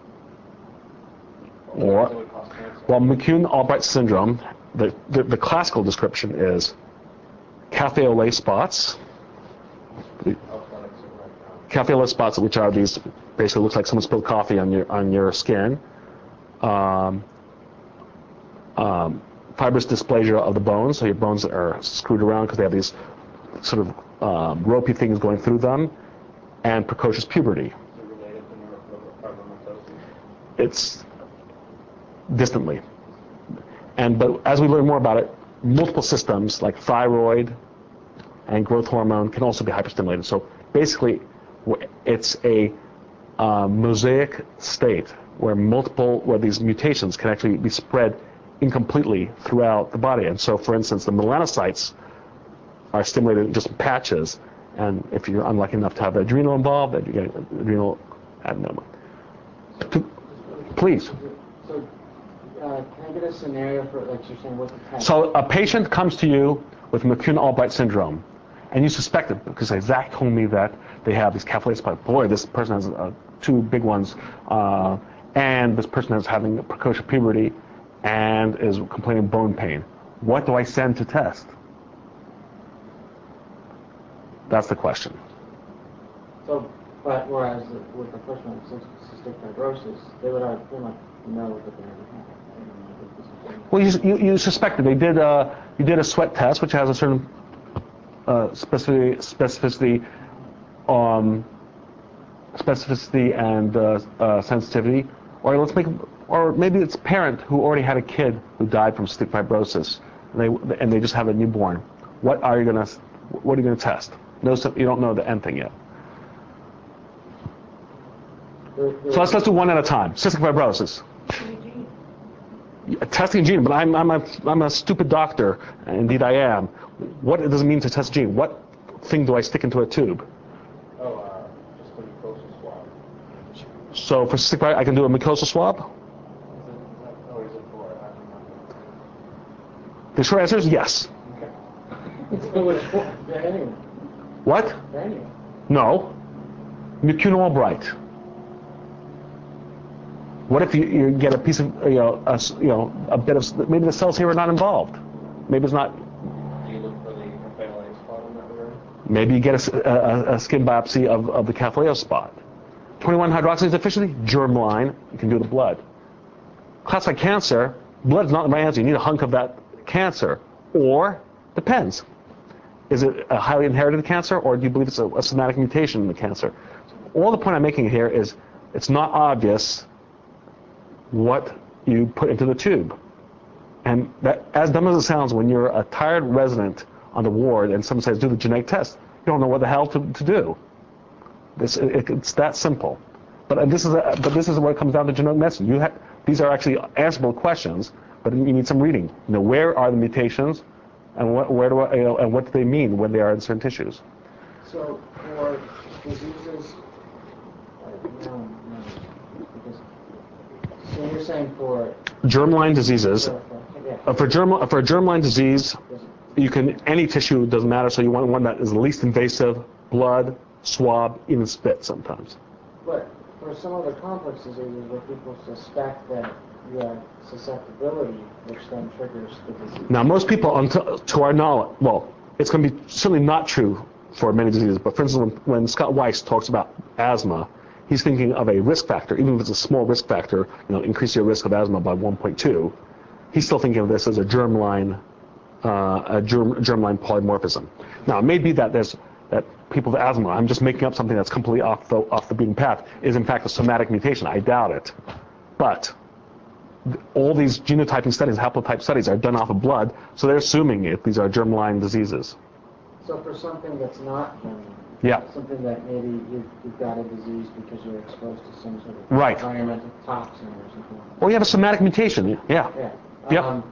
Or,
So it causes cancer.
well, McCune-Albright syndrome, the, the, the classical description is cafe au lait spots, cafe au lait spots, which are these, basically looks like someone spilled coffee on your on your skin. Um, um, fibrous dysplasia of the bones, so your bones are screwed around because they have these sort of um, ropey things going through them, and precocious puberty.
Is it related to neurofibromatosis?
It's distantly. And but as we learn more about it, multiple systems like thyroid and growth hormone can also be hyperstimulated. So basically, it's a uh, mosaic state where multiple, where these mutations can actually be spread incompletely throughout the body. And so, for instance, the melanocytes are stimulated in just patches, and if you're unlucky enough to have adrenal involved, then you get adrenal adenoma. To, please.
So, uh, can I get a scenario for, like you're saying, what the test?
So a patient comes to you with McCune-Albright syndrome, and you suspect it because Zach told me that they have these cafe au lait spots. Boy, this person has uh, two big ones, uh, and this person is having precocious puberty and is complaining of bone pain. What do I send to test? That's the question.
So, but whereas with the first one, cystic fibrosis, they would already pretty much know that they have it.
Well, you, you, you suspected. They did, uh, you did a sweat test, which has a certain uh, specificity, specificity, um, specificity and uh, uh, sensitivity. Or let's make, or maybe it's a parent who already had a kid who died from cystic fibrosis, and they and they just have a newborn. What are you gonna, what are you gonna test? No, you don't know the end thing yet. So let's let's do one at a time. Cystic fibrosis. Testing a gene, but I'm I'm a I'm a stupid doctor. Indeed, I am. What does it mean to test a gene? What thing do I stick into a tube?
Oh, uh, just a mucosal swab.
So for cystic fibrosis, I can do a mucosal swab.
Is it, is that, oh, is it for? I don't know.
The short answer is yes.
Yeah, anyway.
What?
Anyway.
No. Mucuna albright. What if you, you get a piece of, you know, a, you know, a bit of, maybe the cells here are not involved. Maybe it's not.
Do you look for the campylate spot on that river?
Maybe you get a, a, a skin biopsy of, of the Capilleo spot. twenty-one hydroxylase deficiency, germline. You can do the blood. Classified cancer, blood is not the right answer. You need a hunk of that cancer. Or, depends. Is it a highly inherited cancer, or do you believe it's a, a somatic mutation in the cancer? All the point I'm making here is it's not obvious what you put into the tube. And that, as dumb as it sounds, when you're a tired resident on the ward and someone says, do the genetic test, you don't know what the hell to, to do. This, it, it's that simple. But uh, this is a, but this is what it comes down to genomic medicine. You ha- these are actually answerable questions, but you need some reading. You know, where are the mutations, and what, where do I, you know, and what do they mean when they are in certain tissues?
So for diseases, uh, no, no, because, so you're saying for
Germline diseases.
For, for, yeah.
Uh, for germ for a germline disease, you can any tissue doesn't matter. So you want one that is the least invasive: blood, swab, even spit sometimes.
But for some other complex diseases where people suspect that you have susceptibility, which then triggers the disease.
Now, most people, until, to our knowledge, well, it's going to be certainly not true for many diseases. But for instance, when, when Scott Weiss talks about asthma, he's thinking of a risk factor, even if it's a small risk factor, you know, increase your risk of asthma by one point two. He's still thinking of this as a germline, uh, a germ, germline polymorphism. Now, it may be that there's that people with asthma, I'm just making up something that's completely off the off the beaten path, is in fact a somatic mutation. I doubt it. But all these genotyping studies, haplotype studies, are done off of blood, so they're assuming it. These are germline diseases.
So for something that's not germline,
yeah,
something that maybe you've, you've got a disease because you're exposed to some sort of
right.
environmental toxin or something like that.
Or you have a somatic mutation. Yeah.
Yeah.
Yep.
Um,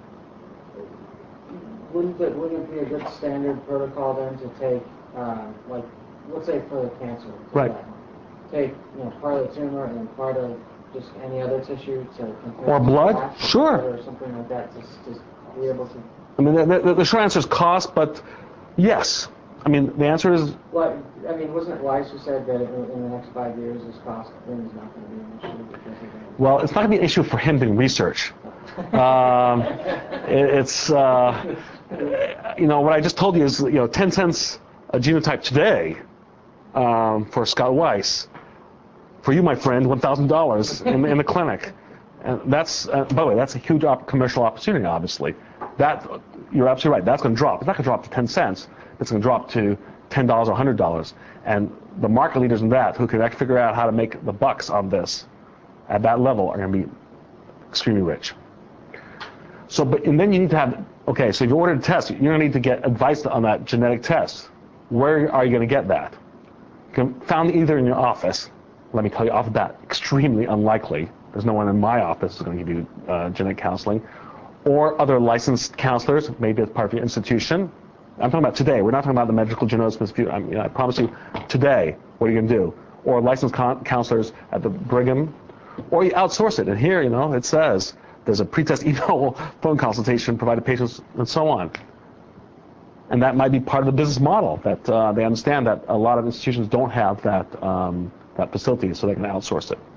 wouldn't it wouldn't it be a good standard protocol then to take um, like let's say for the cancer,
right?
That, take you know part of the tumor and then part of just any other tissue to compare
or blood,
to
sure,
or something like that to just be able to.
I mean, the, the, the short answer is cost, but yes. I mean, the answer is.
Well, I mean, wasn't it Weiss who said that in, in the next five years this cost thing is not going to be an issue because of that?
Well, it's not going to be an issue for him doing research. um, it, it's uh, you know what I just told you is you know ten cents a genotype today um, for Scott Weiss. For you, my friend, one thousand dollars in, in the clinic. And that's, uh, by the way, that's a huge op- commercial opportunity, obviously. That, you're absolutely right, that's going to drop. It's not going to drop to ten cents. It's going to drop to ten dollars or one hundred dollars. And the market leaders in that, who can actually figure out how to make the bucks on this at that level, are going to be extremely rich. So, but, and then you need to have, okay, so if you ordered a test, you're going to need to get advice on that genetic test. Where are you going to get that? You can found either in your office. Let me tell you off the bat, extremely unlikely. There's no one in my office who's going to give you uh, genetic counseling. Or other licensed counselors, maybe as part of your institution. I'm talking about today. We're not talking about the Medical Genomics Institute. I, mean, I promise you, today, what are you going to do? Or licensed con- counselors at the Brigham. Or you outsource it. And here, you know, it says there's a pretest email phone consultation provided patients and so on. And that might be part of the business model, that uh, they understand that a lot of institutions don't have that um, that facility, so they can outsource it.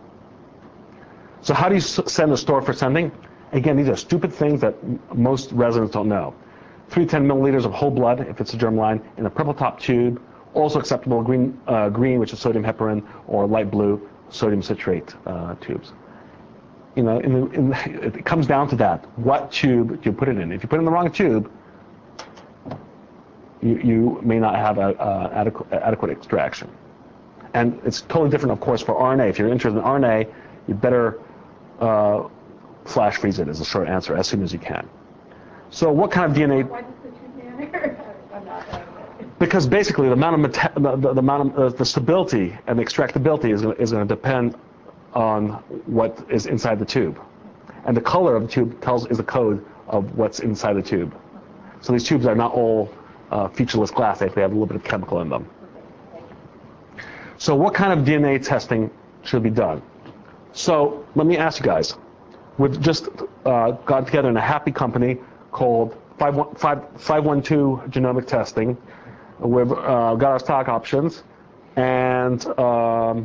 So how do you s- send a store for sending? Again, these are stupid things that m- most residents don't know. three to ten milliliters of whole blood, if it's a germline, in a purple top tube, also acceptable green, uh, green, which is sodium heparin, or light blue, sodium citrate uh, tubes. you know, in the, in the, it comes down to that. What tube do you put it in? If you put it in the wrong tube, you, you may not have a, a adequate, adequate extraction. And it's totally different, of course, for R N A. If you're interested in R N A, you better uh, flash freeze it, is the short answer, as soon as you can. So what kind of D N A?
Why does the tube matter? I'm not uh,
Because basically the amount of meta- the, the, the amount of uh, the stability and the extractability is gonna, is going to depend on what is inside the tube, and the color of the tube tells is a code of what's inside the tube. So these tubes are not all uh, featureless glass; they have a little bit of chemical in them. So what kind of D N A testing should be done? So let me ask you guys. We've just uh, got together in a happy company called five one two Genomic Testing. We've uh, got our stock options, and um,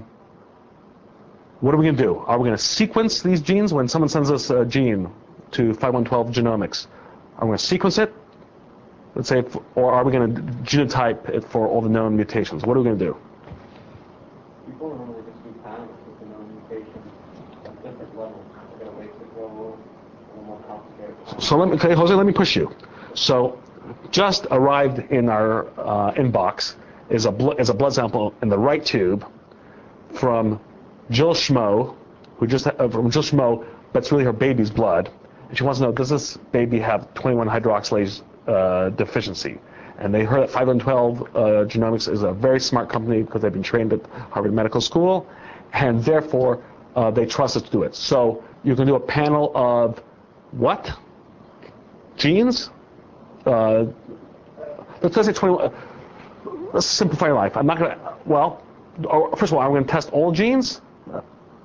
what are we going to do? Are we going to sequence these genes when someone sends us a gene to five one two Genomics? Are we going to sequence it? Let's say, or are we going to genotype it for all the known mutations? What are we going to do?
People normally just do panels with the known mutations at different levels. They're going to wait to grow a little more complicated.
So let me, okay, Jose, let me push you. So just arrived in our uh, inbox is a bl- is a blood sample in the right tube from Jill Schmo, who just uh, from Jill Schmo, but it's really her baby's blood, and she wants to know, does this baby have twenty-one hydroxylase uh, deficiency? And they heard that five one twelve uh, Genomics is a very smart company because they've been trained at Harvard Medical School, and therefore uh, they trust us to do it. So you can do a panel of what? Genes? Uh, let's say twenty-one. Let's simplify your life. I'm not going to. Well, or, first of all, are we going to test all genes?
Uh,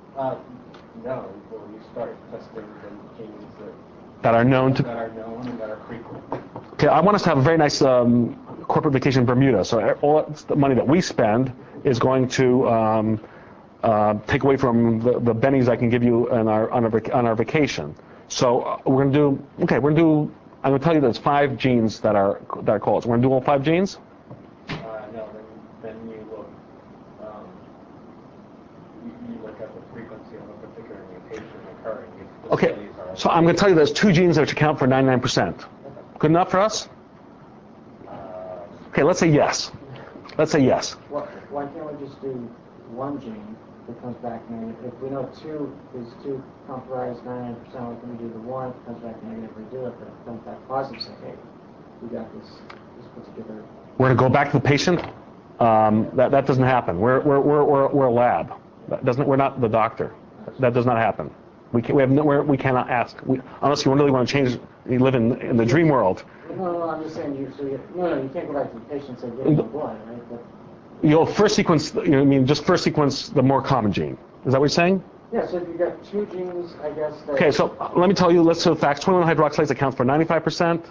no, well, you start testing the genes that,
that are known to.
that are known and that are frequent.
Okay, I want us to have a very nice um, corporate vacation in Bermuda. So all the money that we spend is going to um, uh, take away from the, the bennies I can give you on our on our, on our vacation. So uh, we're going to do. Okay, we're going to do. I'm going to tell you there's five genes that are that are called. So we're going to do all five genes.
Uh, no, then, then you look. Um, you, you look at the frequency of a particular mutation occurring. If the
Okay,
studies are-
so I'm going to tell you there's two genes that account for ninety-nine percent. Good enough for us?
Uh,
Okay, let's say yes. Let's say yes.
Why, why can't we just do one gene that comes back negative? If we know two is two comprise ninety-nine percent, why can we do the one that comes back negative, redo it, but if it comes back positive, say, hey, we got this, this particular...
We're going to go back to the patient. Um, that, that doesn't happen. We're, we're, we're, we're, we're a lab. That doesn't, we're not the doctor. That does not happen. We, can, we, have no, we cannot ask. We, unless you really want to change, you live in, in the dream world.
No, no, I'm just saying, you, so you, no, no, you can't go back to the patient and say, give him the blood, right? But,
You'll first sequence, you know, I mean, just first sequence the more common gene. Is that what you're saying?
yeah, so if you've got two genes, I guess that...
Okay, so uh, let me tell you, let's do the facts. twenty-one hydroxylase accounts for ninety-five percent.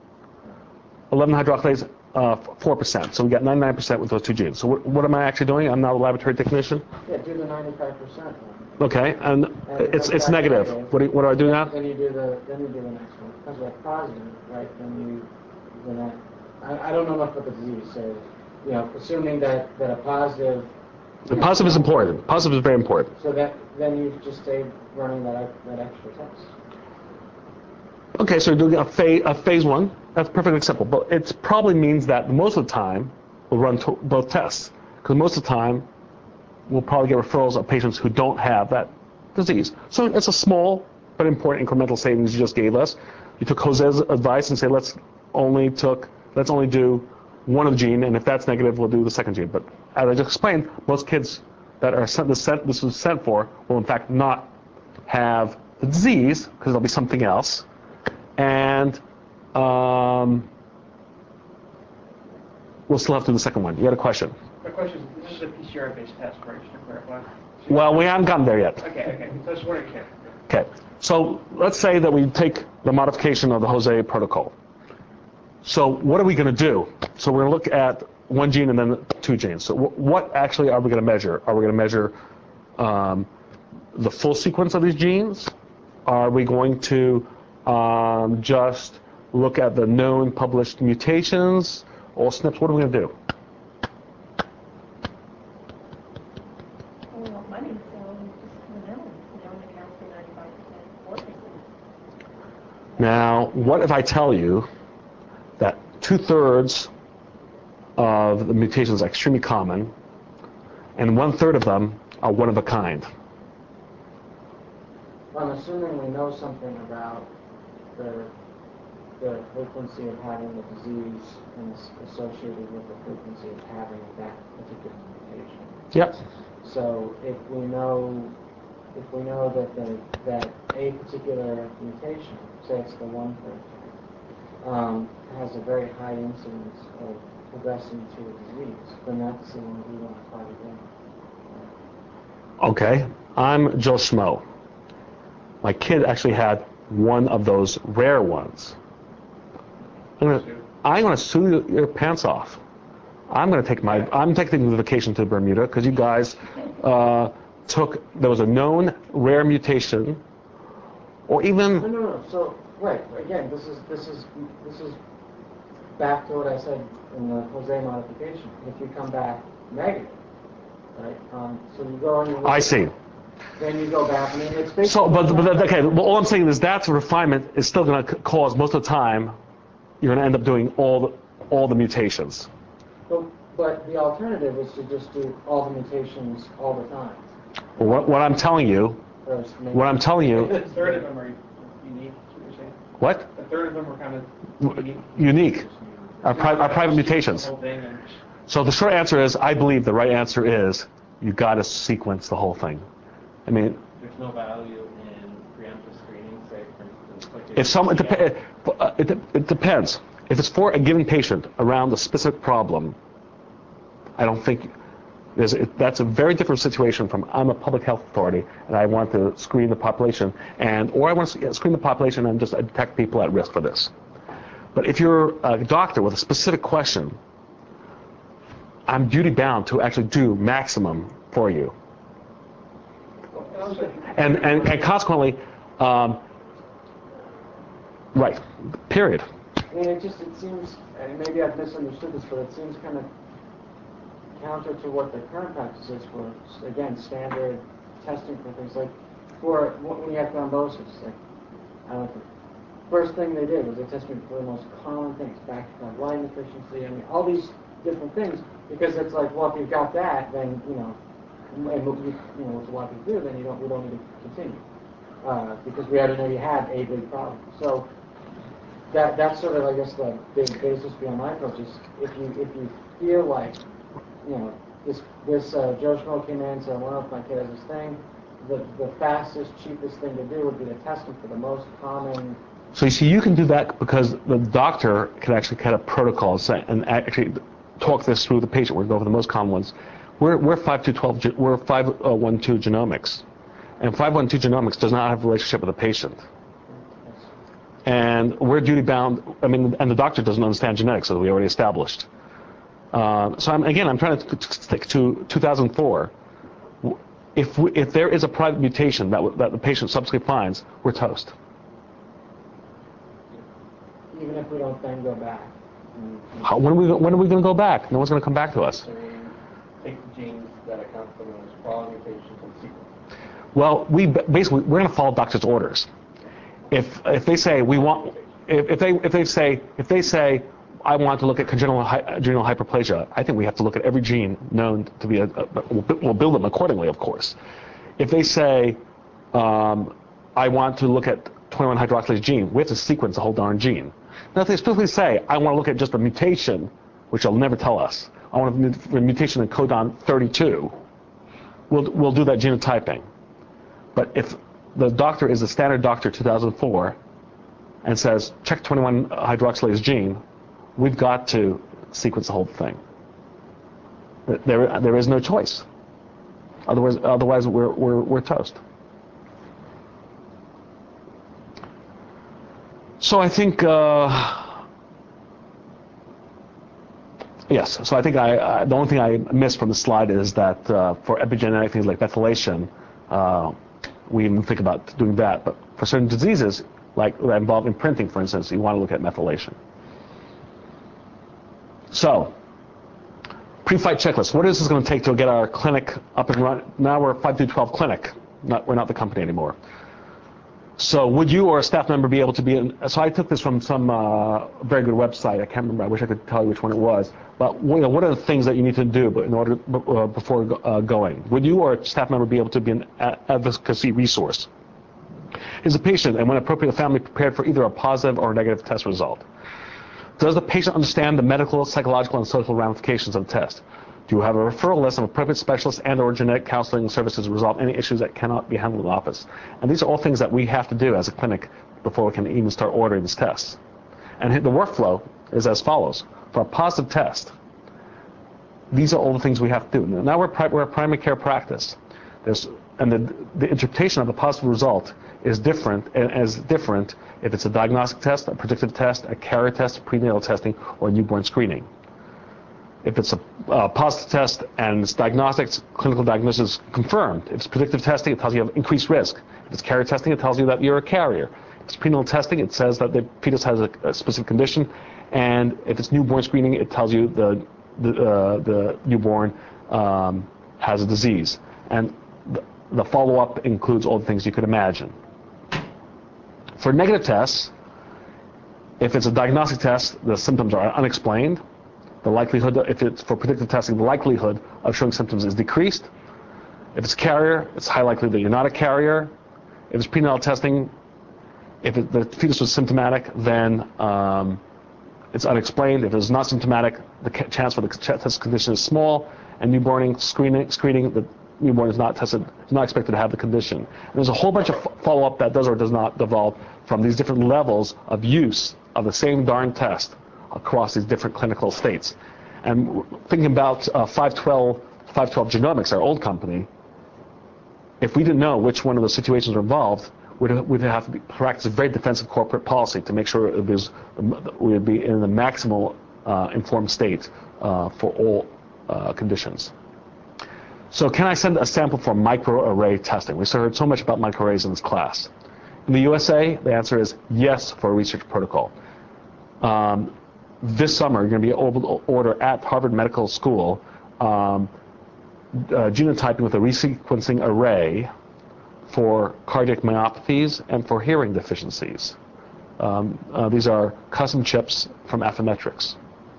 eleven hydroxylase, uh, four percent. So we got ninety-nine percent with those two genes. So what, what am I actually doing? I'm not a laboratory technician.
Yeah, do the ninety-five percent.
Okay, and
And it
it's
comes
it's
back
negative.
negative.
What do, you, what do I do now?
Then you do the then you do the next one. If it comes back positive, right? Then you then I, I, I don't know enough about the disease, so you know, assuming that, that a positive.
The positive is important. Positive is very important.
So that then you just stay running that that extra test.
Okay, so you're doing a phase a phase one. That's perfectly acceptable. But it probably means that most of the time we'll run to both tests, because most of the time we'll probably get referrals of patients who don't have that disease. So it's a small but important incremental savings you just gave us. You took Jose's advice and say let's only took let's only do one of the gene, and if that's negative, we'll do the second gene. But as I just explained, most kids that are sent this, sent, this was sent for will in fact not have the disease because there'll be something else, and um, we'll still have to do the second one. You had a question?
My question is, this is a P C R-based test, right, just to clarify?
Well, we haven't gotten there yet.
Okay, okay, so just wondering, okay.
Okay, so let's say that we take the modification of the Jose protocol. So what are we going to do? So we're going to look at one gene and then two genes. So w- what actually are we going to measure? Are we going to measure um, the full sequence of these genes? Are we going to um, just look at the known published mutations, all S N Ps? What are we going to do?
We want money, so we just, the known, the known accounts for ninety-five percent.
what if I tell you that two-thirds of the mutations are extremely common, and one-third of them are one of a kind?
I'm assuming we know something about the the frequency of having the disease and it's associated with the frequency of having that particular mutation.
Yep.
So if we know if we know that the, that a particular mutation, say it's the one third, um, has a very high incidence of progressing to a disease, then that's the one we want to try to do.
Okay, I'm Joe Schmo. My kid actually had one of those rare ones. I'm gonna, I'm gonna sue you, your pants off. I'm gonna take my, I'm taking the vacation to Bermuda because you guys uh, took, there was a known rare mutation, or even.
No, no, no. So right, again, this is this is this is back to what I said in the Jose modification. If you come back negative, right? Um, so you go and you.
I see.
Then you go back. I mean, it's basically.
So, but, but okay. Well, all I'm saying is that refinement is still going to cause most of the time. You're going to end up doing all the all the mutations.
But, but the alternative is to just do all the mutations all the time.
Well, what, what I'm telling you, what I'm telling you.
A third of them are unique. What you're saying?
What?
A third of them are kind of unique.
Unique. Are, pri- are private mutations. So the short answer is, I believe the right answer is, you got to sequence the whole thing. I mean.
There's no value in preemptive screening, say, for instance. Like
If some, it, dep- it, it depends. If it's for a given patient around a specific problem, I don't think there's. It, that's a very different situation from I'm a public health authority and I want to screen the population, and or I want to screen the population and just detect people at risk for this. But if you're a doctor with a specific question, I'm duty bound to actually do maximum for you. And and, and consequently, um, right, period.
I mean, it just, it seems, and maybe I've misunderstood this, but it seems kind of counter to what the current practice is for, again, standard testing for things like, for when you have thrombosis, like, I don't know, first thing they did was they tested me for the most common things, back-to-back line deficiency, I mean, all these different things, because it's like, well, if you've got that, then, you know, and what we, you know, what a lot of people do, then you don't, we don't need to continue, uh, because we already know you had a big problem. So that that's sort of, I guess, the big basis behind my approach is if you if you feel like, you know, this this uh, Joe Schmo came in and said, I wonder if my kid has this thing, the the fastest, cheapest thing to do would be to test them for the most common.
So you see, you can do that because the doctor can actually kind of protocol and actually talk this through the patient. We're going to go for the most common ones. We're we're five two twelve we're five one two genomics, and five one two genomics does not have a relationship with the patient. And we're duty bound. I mean, and the doctor doesn't understand genetics, as we already established. Uh, so I'm, again, I'm trying to stick to two thousand four. If we, if there is a private mutation that w- that the patient subsequently finds, we're toast.
Even if we don't then go back.
How, when are we when are we going to go back? No one's going to come back to us.
So we take the genes that account for those quality mutations and sequence.
Well, we basically we're going to follow doctor's orders. If if they say we want, if, if they if they say if they say I want to look at congenital hy- adrenal hyperplasia, I think we have to look at every gene known to be a, a we'll, we'll build them accordingly, of course. If they say um, I want to look at twenty-one hydroxylase gene, we have to sequence the whole darn gene. Now, if they specifically say I want to look at just a mutation, which they'll never tell us, I want a mutation in codon thirty-two, we'll we'll do that genotyping. But if the doctor is a standard doctor two thousand four and says, check twenty-one hydroxylase gene, we've got to sequence the whole thing. There, there is no choice. Otherwise, otherwise we're, we're, we're toast. So I think, uh, yes, so I think I, I, the only thing I missed from the slide is that uh, for epigenetic things like methylation, uh, we even think about doing that, but for certain diseases, like that involve imprinting, for instance, you want to look at methylation. So, pre-fight checklist. What is this going to take to get our clinic up and running? Now we're a five through twelve clinic. Not, we're not the company anymore. So would you or a staff member be able to be in, so I took this from some uh, very good website. I can't remember. I wish I could tell you which one it was. But you know, what are the things that you need to do in order uh, before uh, going? Would you or a staff member be able to be an advocacy resource? Is the patient and when appropriate the family prepared for either a positive or a negative test result? Does the patient understand the medical, psychological, and social ramifications of the test? Do you have a referral list of appropriate specialists and or genetic counseling services to resolve any issues that cannot be handled in the office? And these are all things that we have to do as a clinic before we can even start ordering these tests. And the workflow is as follows. For a positive test, these are all the things we have to do. Now we're, pri- we're a primary care practice. There's, and the, the interpretation of a positive result is different, as different if it's a diagnostic test, a predictive test, a carrier test, prenatal testing, or newborn screening. If it's a uh, positive test and it's diagnostics, clinical diagnosis confirmed. If it's predictive testing, it tells you you have increased risk. If it's carrier testing, it tells you that you're a carrier. If it's prenatal testing, it says that the fetus has a, a specific condition. And if it's newborn screening, it tells you the the, uh, the newborn um, has a disease. And the, the follow-up includes all the things you could imagine. For negative tests, if it's a diagnostic test, the symptoms are unexplained. The likelihood, if it's for predictive testing, the likelihood of showing symptoms is decreased. If it's carrier, it's high likelihood that you're not a carrier. If it's prenatal testing, if it, the fetus was symptomatic, then um, it's unexplained. If it's not symptomatic, the chance for the test condition is small. And newborn screening, screening, the newborn is not tested, is not expected to have the condition. And there's a whole bunch of follow-up that does or does not develop from these different levels of use of the same darn test across these different clinical states. And thinking about uh, five twelve, five twelve Genomics, our old company, if we didn't know which one of those situations were involved, we'd, we'd have to be, practice a very defensive corporate policy to make sure it was, we would be in the maximal uh, informed state uh, for all uh, conditions. So can I send a sample for microarray testing? We've heard so much about microarrays in this class. In the U S A, the answer is yes for a research protocol. Um, this summer, you're going to be able to order at Harvard Medical School um, uh, genotyping with a resequencing array for cardiac myopathies and for hearing deficiencies. Um, uh, these are custom chips from Affymetrix.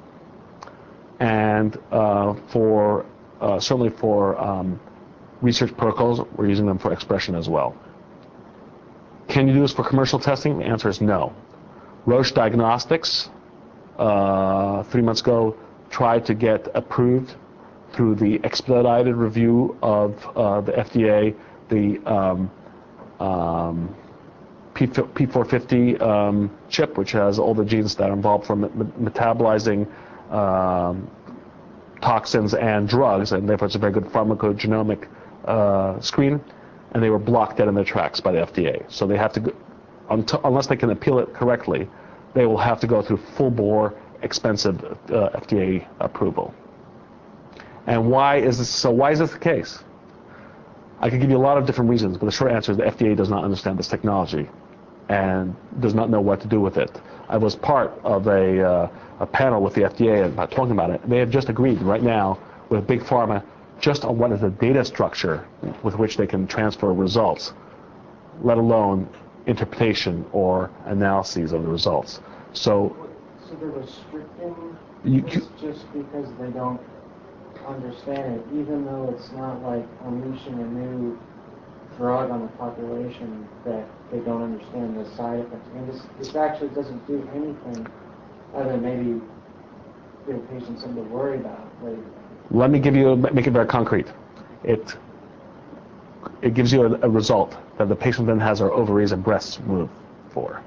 And uh, for uh, certainly for um, research protocols, we're using them for expression as well. Can you do this for commercial testing? The answer is no. Roche Diagnostics, uh, three months ago, tried to get approved through the expedited review of uh, the F D A, the um, um, P four fifty um, chip, which has all the genes that are involved for me- metabolizing um, toxins and drugs, and therefore it's a very good pharmacogenomic uh, screen, and they were blocked dead in their tracks by the F D A. So they have to, go, until, unless they can appeal it correctly, they will have to go through full-bore, expensive uh, F D A approval. And why is this? So why is this the case? I could give you a lot of different reasons, but the short answer is the F D A does not understand this technology and does not know what to do with it. I was part of a, uh, a panel with the F D A about talking about it. They have just agreed right now with Big Pharma just on what is the data structure with which they can transfer results, let alone interpretation or analyses of the results. So,
so they're restricting
you,
this just because they don't understand it, even though it's not like unleashing a new drug on the population that they don't understand the side effects. I mean, this, this actually doesn't do anything other than maybe give a patient something to worry about later.
Let me give you, make it very concrete. It it gives you a, a result that the patient then has her ovaries and breasts removed for.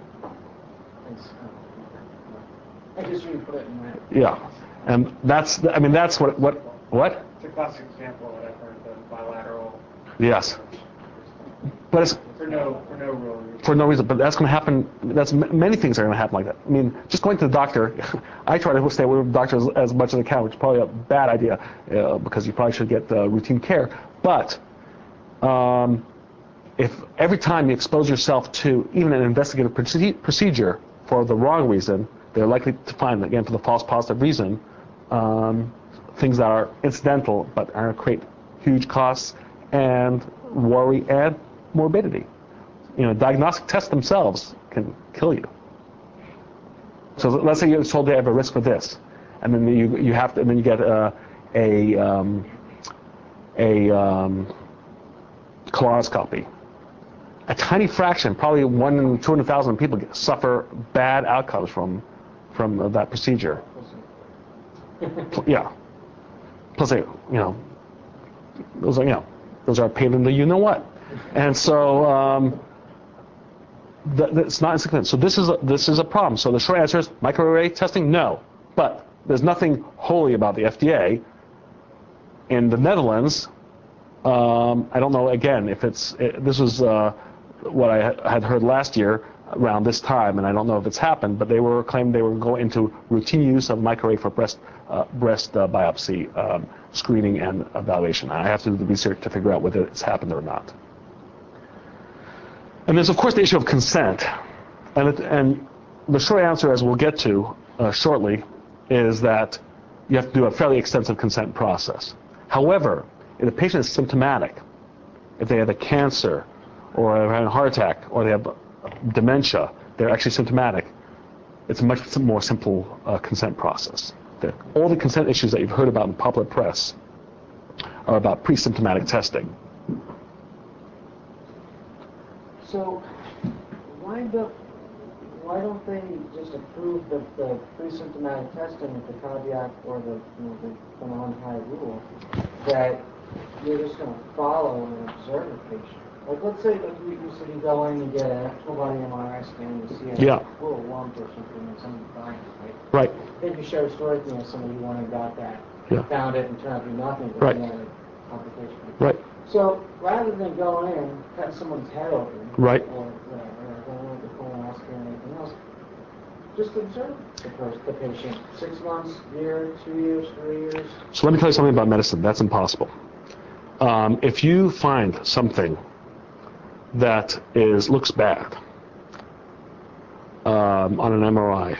I just want to put it in that.
Yeah, and that's, I mean, that's what, what, what?
It's a classic example that I've heard of bilateral.
Yes. But it's,
For no, for no real reason.
for no reason, but that's going to happen, that's, many things are going to happen like that. I mean, just going to the doctor, I try to stay away from doctors as, as much as I can, which is probably a bad idea, uh, because you probably should get uh, routine care. But um, if every time you expose yourself to even an investigative proce- procedure for the wrong reason, they're likely to find, again, for the false positive reason, um, things that are incidental but are going to create huge costs and worry and morbidity. you know, diagnostic tests themselves can kill you. So let's say you're told they have a risk for this, and then you you have to, and then you get a a um, a um, colonoscopy. A tiny fraction, probably one in two hundred thousand people get, suffer bad outcomes from from uh, that procedure. Yeah. Plus, they, you know, those are you know, those are paid in the you know what, and so um, th- it's not insignificant. So this is a, this is a problem. So the short answer is microarray testing, no, but there's nothing holy about the F D A. In the Netherlands, um, I don't know again if it's it, this was uh, what I had heard last year around this time, and I don't know if it's happened, but they were claiming they were going into routine use of microarray for breast uh, breast uh, biopsy um, screening and evaluation. I have to do the research to figure out whether it's happened or not. And there's of course the issue of consent, and it, and the short answer, as we'll get to uh, shortly, is that you have to do a fairly extensive consent process. However, if the patient is symptomatic, if they have a cancer, or have had a heart attack, or they have dementia, they're actually symptomatic, it's a much more simple uh, consent process. The, all the consent issues that you've heard about in the popular press are about pre-symptomatic testing.
So, why don't why don't they just approve the, the pre-symptomatic testing with the caveat or the you know the come on high rule that you're just going to follow and observe a patient? Like, let's say like you, you said you go in, you get a full body M R I scan, you see a
Yeah.
little lump or something, and somebody finds it, right?
Right.
Then you share a story with me of somebody who went and got that,
Yeah.
found it, and turned out to be nothing, but
Right.
he had a complication.
Right.
So rather than going in, cutting someone's head open,
Right.
or whatever, or going with the colonoscopy or anything else, just observe the, person, the patient. Six months, year, two years, three years.
So let me tell you something about medicine. That's impossible. Um, if you find something that is looks bad um, on an M R I,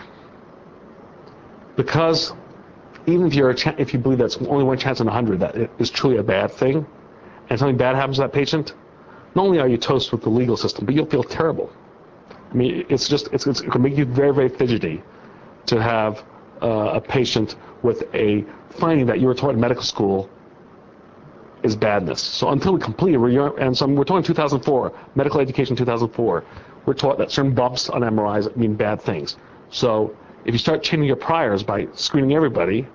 because even if you're a ch- if you believe that's only one chance in a hundred that it is truly a bad thing, and something bad happens to that patient, not only are you toast with the legal system, but you'll feel terrible. I mean, it's just it's, it's it can make you very very fidgety to have uh, a patient with a finding that you were taught in medical school is badness. So until we completely, re- and so we're talking two thousand four, medical education two thousand four, we're taught that certain bumps on M R Is mean bad things. So if you start changing your priors by screening everybody,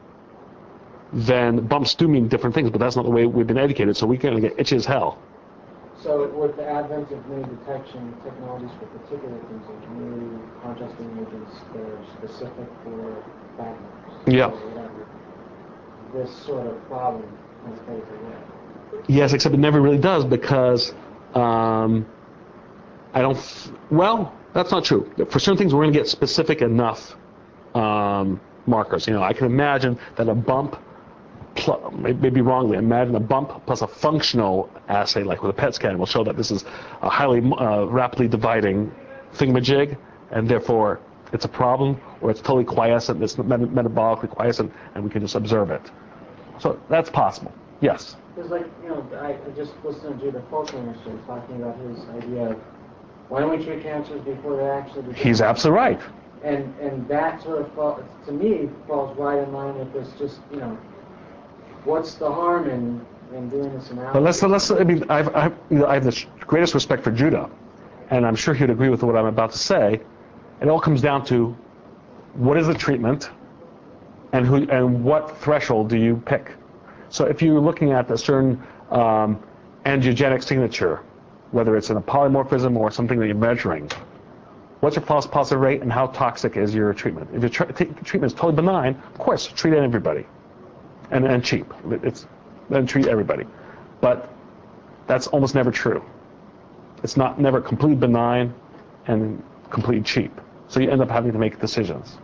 then bumps do mean different things, but that's not the way we've been educated, so we're going to get itchy as hell.
So with the advent of new detection technologies for particular things like new contrasting agents that are specific for bad marks,
Yeah.
or whatever, this sort of problem has faded away.
Yes, except it never really does because um, I don't. F- well, that's not true. For certain things, we're going to get specific enough um, markers. You know, I can imagine that a bump, pl- maybe wrongly, imagine a bump plus a functional assay, like with a P E T scan, will show that this is a highly uh, rapidly dividing thingamajig, and therefore it's a problem, or it's totally quiescent, it's met- metabolically quiescent, and we can just observe it. So that's possible. Yes.
Because, like, you know, I, I just listened to Judah Faulkner yesterday talking about his idea of why don't we treat cancers before they actually begin?
He's absolutely right.
And and that sort of, fall, to me, falls right in line with this just, you know, what's the harm in, in doing this analysis?
But let's, let's, I mean, I've, I've, you know, I have the greatest respect for Judah, and I'm sure he'd agree with what I'm about to say. It all comes down to what is the treatment and who and what threshold do you pick. So if you're looking at a certain um, angiogenic signature, whether it's in a polymorphism or something that you're measuring, what's your false positive rate and how toxic is your treatment? If your tr- t- treatment is totally benign, of course, treat everybody, and and cheap. It's then treat everybody, but that's almost never true. It's not never completely benign and completely cheap. So you end up having to make decisions.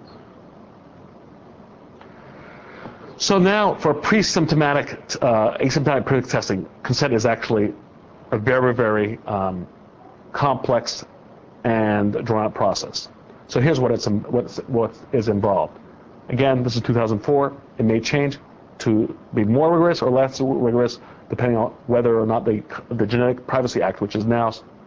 So now, for pre-symptomatic, uh, asymptomatic predictive testing, consent is actually a very, very um, complex and drawn-out process. So here's what it's what's, what is involved. Again, this is two thousand four. It may change to be more rigorous or less rigorous, depending on whether or not the the Genetic Privacy Act, which is now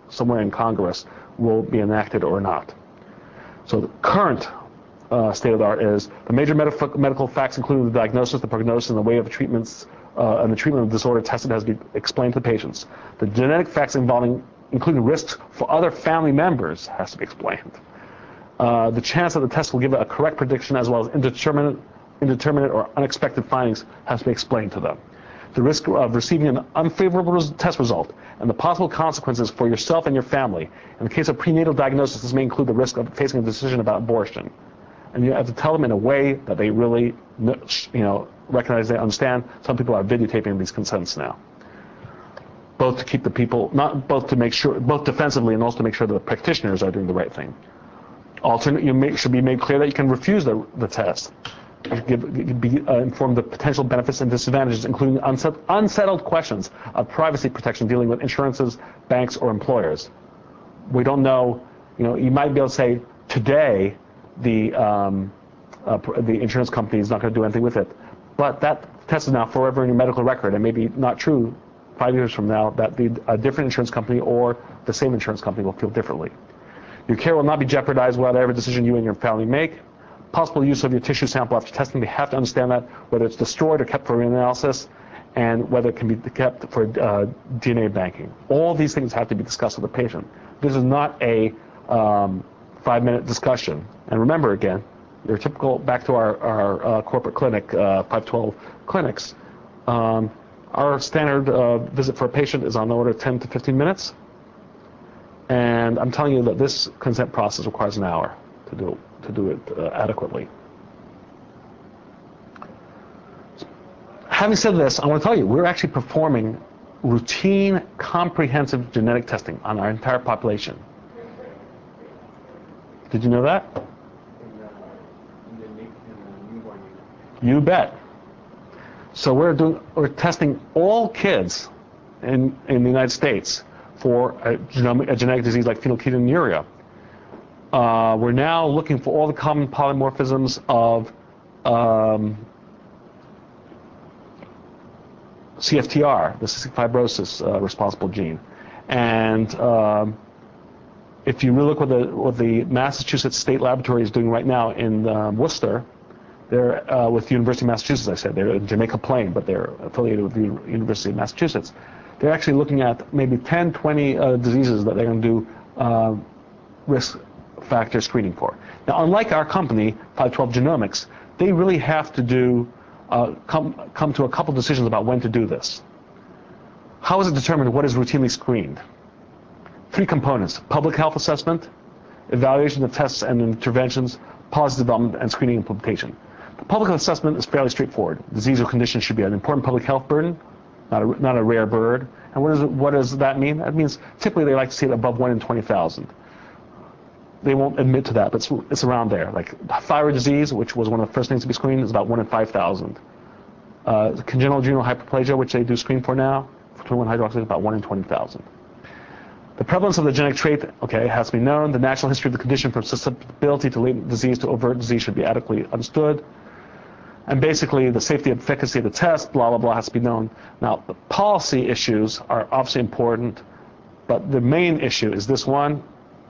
somewhere in Congress will be enacted or not. So the current uh, state of the art is the major med- medical facts, including the diagnosis, the prognosis, and the way of treatments uh, and the treatment of disorder tested, has to be explained to the patients. The genetic facts involving, including risks for other family members, has to be explained. Uh, the chance that the test will give a correct prediction as well as indeterminate, indeterminate or unexpected findings has to be explained to them. The risk of receiving an unfavorable res- test result and the possible consequences for yourself and your family. In the case of prenatal diagnosis, this may include the risk of facing a decision about abortion. And you have to tell them in a way that they really, you know, recognize, they understand. Some people are videotaping these consents now, both to keep the people, not both to make sure, both defensively and also to make sure that the practitioners are doing the right thing. Alternate, you make, should be made clear that you can refuse the, the test. You should give, be uh, informed of potential benefits and disadvantages, including unset, unsettled questions of privacy protection dealing with insurances, banks, or employers. We don't know, you know, you might be able to say today the um, uh, the insurance company is not going to do anything with it, but that test is now forever in your medical record, and maybe not true five years from now that the a different insurance company or the same insurance company will feel differently. Your care will not be jeopardized whatever decision you and your family make. Possible use of your tissue sample after testing, they have to understand that, whether it's destroyed or kept for analysis, and whether it can be kept for uh, D N A banking. All these things have to be discussed with the patient. This is not a um, five-minute discussion. And remember, again, your typical, back to our, our uh, corporate clinic, uh, five twelve clinics, um, our standard uh, visit for a patient is on the order of ten to fifteen minutes. And I'm telling you that this consent process requires an hour to do to do it uh, adequately. Having said this, I want to tell you, we're actually performing routine, comprehensive genetic testing on our entire population. Did you know that?
In the, in the, new- in the newborn unit.
You bet. So we're doing, we're testing all kids in in the United States for a, genomic, a genetic disease like phenylketonuria. Uh, we're now looking for all the common polymorphisms of um, C F T R, the cystic fibrosis uh, responsible gene. And um, if you really look what the, what the Massachusetts State Laboratory is doing right now in um, Worcester, they're uh, with the University of Massachusetts, I said. They're in Jamaica Plain, but they're affiliated with the University of Massachusetts. They're actually looking at maybe ten, twenty uh, diseases that they're going to do uh, risk factor screening for. Now, unlike our company, five twelve Genomics, they really have to do uh, come come to a couple decisions about when to do this. How is it determined what is routinely screened? Three components: public health assessment, evaluation of tests and interventions, policy development, and screening implementation. The public assessment is fairly straightforward. Disease or condition should be an important public health burden, not a, not a rare bird. And what, is it, what does that mean? That means typically they like to see it above one in twenty thousand. They won't admit to that, but it's, it's around there. Like thyroid disease, which was one of the first things to be screened, is about one in five thousand. Uh, congenital adrenal hyperplasia, which they do screen for now, for twenty-one hydroxy, is about one in twenty thousand. The prevalence of the genetic trait, okay, has to be known. The natural history of the condition from susceptibility to latent disease to overt disease should be adequately understood. And basically, the safety and efficacy of the test, blah, blah, blah, has to be known. Now, the policy issues are obviously important, but the main issue is this one.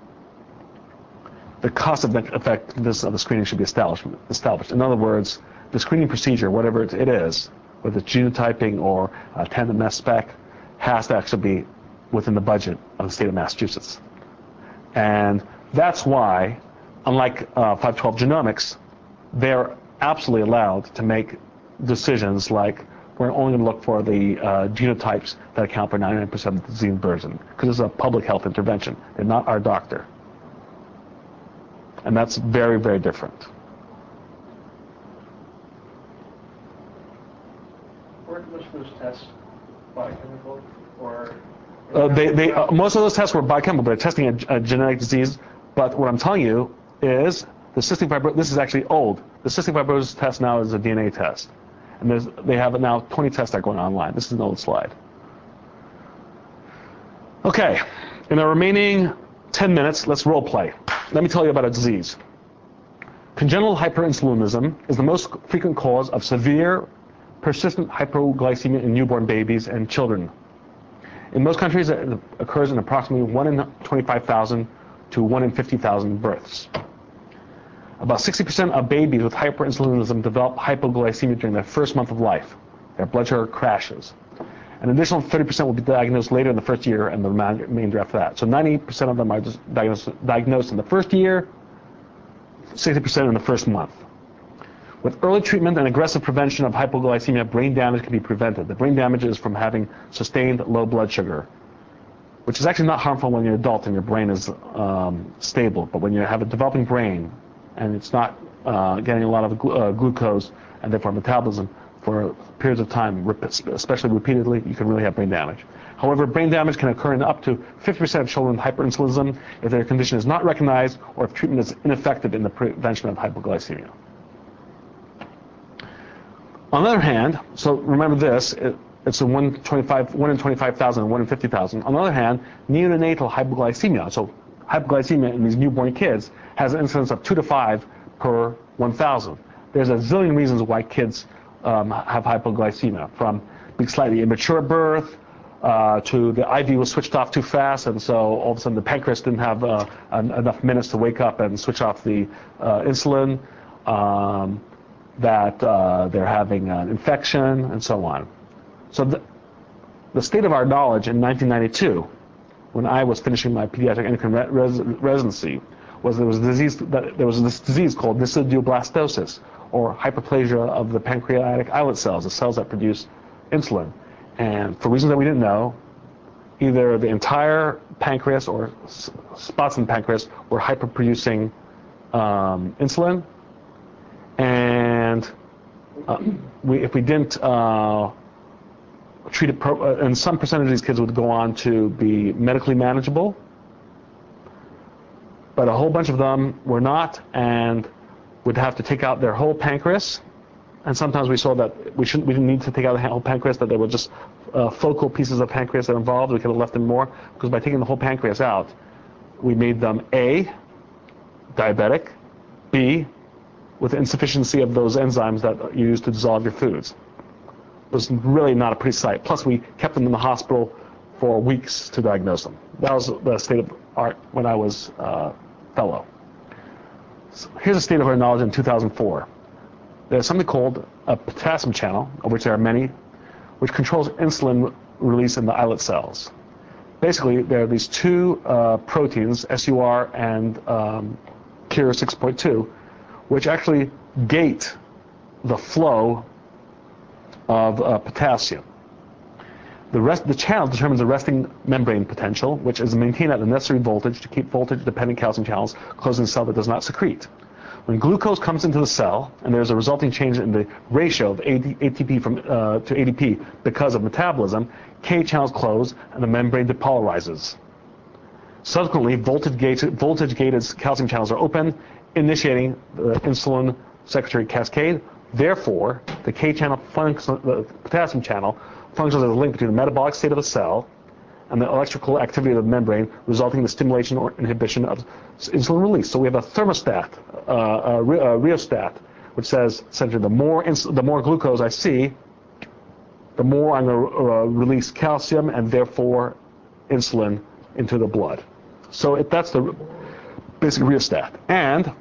The cost effectiveness of the screening should be established. established. In other words, the screening procedure, whatever it is, whether it's genotyping or uh, tandem mass spec, has to actually be within the budget of the state of Massachusetts. And that's why, unlike uh, five twelve Genomics, they're absolutely allowed to make decisions like, we're only going to look for the uh, genotypes that account for ninety-nine percent of the disease burden, because it's a public health intervention. They're not our doctor. And that's very, very different.
Weren't most of those tests biochemical or?
Uh, they, they, uh, most of those tests were biochemical, but they're testing a, a genetic disease. But what I'm telling you is the cystic fibrosis, this is actually old. The cystic fibrosis test now is a D N A test. And there's, they have now twenty tests that are going online. This is an old slide. Okay, in the remaining ten minutes, let's role play. Let me tell you about a disease. Congenital hyperinsulinism is the most frequent cause of severe, persistent hypoglycemia in newborn babies and children. In most countries, it occurs in approximately one in twenty-five thousand to one in fifty thousand births. About sixty percent of babies with hyperinsulinism develop hypoglycemia during their first month of life. Their blood sugar crashes. An additional thirty percent will be diagnosed later in the first year and the remainder after that. So ninety percent of them are just diagnosed, diagnosed in the first year, sixty percent in the first month. With early treatment and aggressive prevention of hypoglycemia, brain damage can be prevented. The brain damage is from having sustained low blood sugar, which is actually not harmful when you're an adult and your brain is um, stable. But when you have a developing brain and it's not uh, getting a lot of glu- uh, glucose and therefore metabolism for periods of time, especially repeatedly, you can really have brain damage. However, brain damage can occur in up to fifty percent of children with hyperinsulinism if their condition is not recognized or if treatment is ineffective in the prevention of hypoglycemia. On the other hand, so remember this, it, it's a one, twenty-five, one in twenty-five thousand and one in fifty thousand. On the other hand, neonatal hypoglycemia, so hypoglycemia in these newborn kids, has an incidence of two to five per one thousand. There's a zillion reasons why kids um, have hypoglycemia, from being slightly immature at birth, uh, to the I V was switched off too fast, and so all of a sudden the pancreas didn't have uh, en- enough minutes to wake up and switch off the uh, insulin. Um, that uh, they're having an infection, and so on. So the, the state of our knowledge in nineteen ninety-two, when I was finishing my pediatric endocrine re- res- residency, was there was a disease that there was this disease called nesidioblastosis, or hyperplasia of the pancreatic islet cells, the cells that produce insulin. And for reasons that we didn't know, either the entire pancreas or s- spots in the pancreas were hyperproducing um, insulin. And uh, we, if we didn't uh, treat it, pro- uh, and some percentage of these kids would go on to be medically manageable, but a whole bunch of them were not, and would have to take out their whole pancreas. And sometimes we saw that we shouldn't, we didn't need to take out the whole pancreas; that there were just uh, focal pieces of pancreas that involved. We could have left them more, because by taking the whole pancreas out, we made them A, diabetic, B, with insufficiency of those enzymes that you use to dissolve your foods. It was really not a pretty sight. Plus, we kept them in the hospital for weeks to diagnose them. That was the state of art when I was uh, fellow. So here's the state of our knowledge in two thousand four. There's something called a potassium channel, of which there are many, which controls insulin release in the islet cells. Basically, there are these two uh, proteins, S U R and um, K I R six point two, which actually gate the flow of uh, potassium. The rest, the channel determines the resting membrane potential, which is maintained at the necessary voltage to keep voltage-dependent calcium channels closed in a cell that does not secrete. When glucose comes into the cell, and there's a resulting change in the ratio of A T P from, uh, to A D P because of metabolism, K channels close and the membrane depolarizes. Subsequently, voltage-gated, voltage-gated calcium channels are open, initiating the insulin secretory cascade. Therefore, the K channel functions, the potassium channel functions as a link between the metabolic state of the cell and the electrical activity of the membrane, resulting in the stimulation or inhibition of insulin release. So we have a thermostat, uh, a, re- a rheostat, which says essentially the more ins- the more glucose I see, the more I'm going to uh, release calcium and therefore insulin into the blood. So it, that's the basic rheostat. And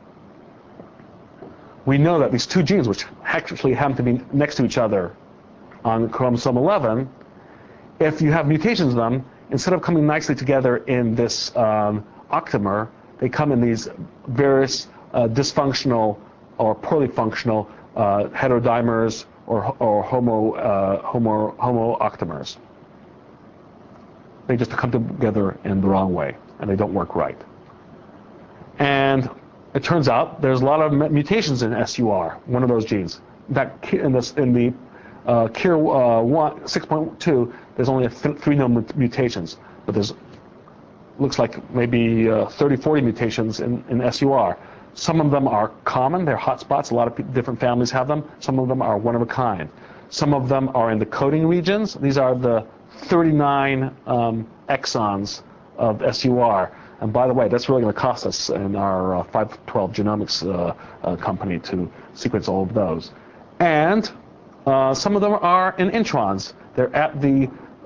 we know that these two genes, which actually happen to be next to each other on chromosome eleven, if you have mutations in them, instead of coming nicely together in this um, octamer, they come in these various uh, dysfunctional or poorly functional uh, heterodimers or, or homo, uh, homo, homo octamers. They just come together in the wrong way, and they don't work right. And it turns out there's a lot of mutations in S U R, one of those genes. In fact, in, this, in the uh, K I R six point two, there's only th- three known mutations, but there's looks like maybe uh, thirty, forty mutations in, in S U R. Some of them are common, they're hotspots, a lot of p- different families have them. Some of them are one of a kind. Some of them are in the coding regions. These are the thirty-nine um, exons of S U R. And by the way, that's really going to cost us in our uh, five twelve genomics uh, uh, company to sequence all of those. And uh, some of them are in introns. They're at the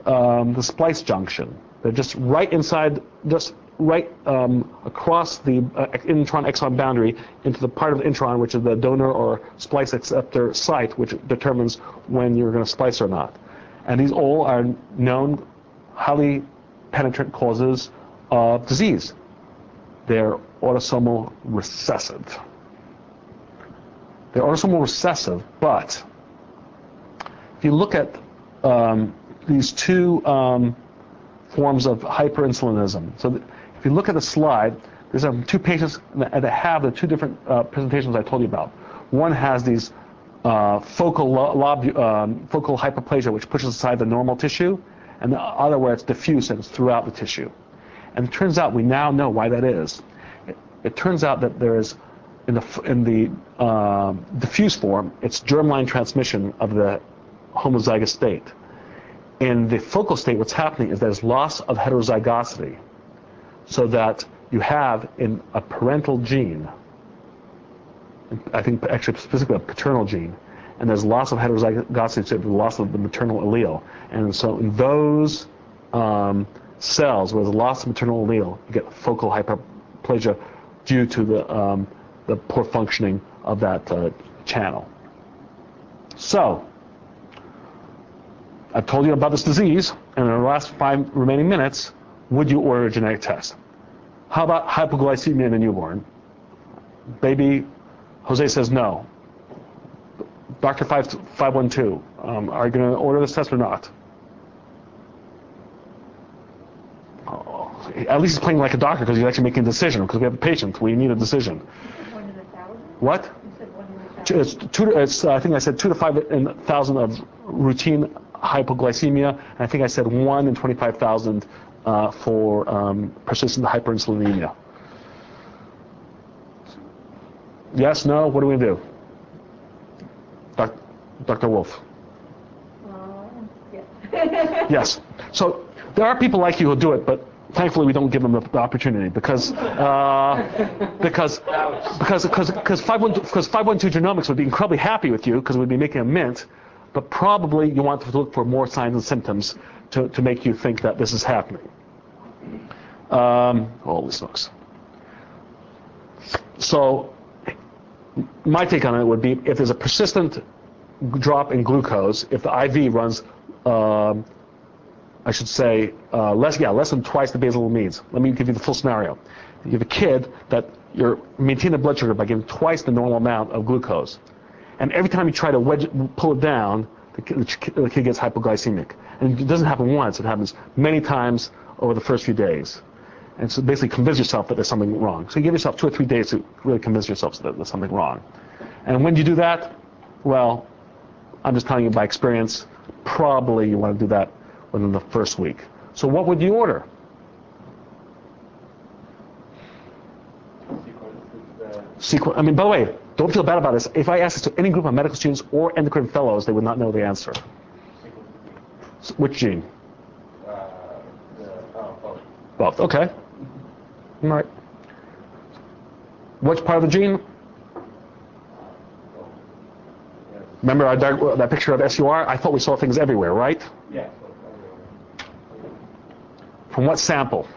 um, the splice junction. They're just right inside, just right um, across the uh, intron-exon boundary into the part of the intron which is the donor or splice acceptor site, which determines when you're going to splice or not. And these all are known highly penetrant causes of disease. They're autosomal recessive. They're autosomal recessive, but if you look at um, these two um, forms of hyperinsulinism, so that if you look at the slide, there's um, two patients that have the two different uh, presentations I told you about. One has these uh, focal lob, um, focal hyperplasia, which pushes aside the normal tissue, and the other where it's diffuse and it's throughout the tissue. And it turns out we now know why that is. It, it turns out that there is, in the in the uh, diffuse form, it's germline transmission of the homozygous state. In the focal state, what's happening is there's loss of heterozygosity, so that you have in a parental gene, I think actually specifically a paternal gene, and there's loss of heterozygosity, so the loss of the maternal allele. And so in those um, cells where there's loss of maternal allele, you get focal hyperplasia due to the, um, the poor functioning of that uh, channel. So, I've told you about this disease, and in the last five remaining minutes, would you order a genetic test? How about hypoglycemia in a newborn? Baby, Jose says no. Doctor five one two, um, are you going to order this test or not? Oh, at least he's playing like a doctor because he's actually making a decision, because we have a patient. We need a decision.
One in a thousand?
What?
You said one in a thousand.
It's two. To, it's, uh, I think I said two to five in a thousand of routine hypoglycemia, and I think I said one in twenty-five thousand uh, for um, persistent hyperinsulinemia. Yes, no, what are we going to do? Doc, Doctor Wolf.
Uh, yes.
Yes. So there are people like you who do it, but thankfully we don't give them the, the opportunity because uh, because because because because five one because five one two Genomics would be incredibly happy with you because we'd be making a mint, but probably you want to look for more signs and symptoms to, to make you think that this is happening. Um, holy smokes. So my take on it would be if there's a persistent drop in glucose, if the I V runs, um, I should say, uh, less, yeah, less than twice the basal means. Let me give you the full scenario. You have a kid that you're maintaining the blood sugar by giving twice the normal amount of glucose, and every time you try to wedge, pull it down, the kid, the kid gets hypoglycemic. And it doesn't happen once; it happens many times over the first few days. And so basically convince yourself that there's something wrong. So you give yourself two or three days to really convince yourself that there's something wrong. And when you do that, well, I'm just telling you by experience, probably you want to do that within the first week. So what would you order? Sequ- I mean, by the way, don't feel bad about this. If I ask this to any group of medical students or endocrine fellows, they would not know the answer. So which gene?
Uh, the, oh, both.
Both. Okay. All right. Which part of the gene? Remember our diag- that picture of S U R? I thought we saw things everywhere, right?
Yeah.
From what sample?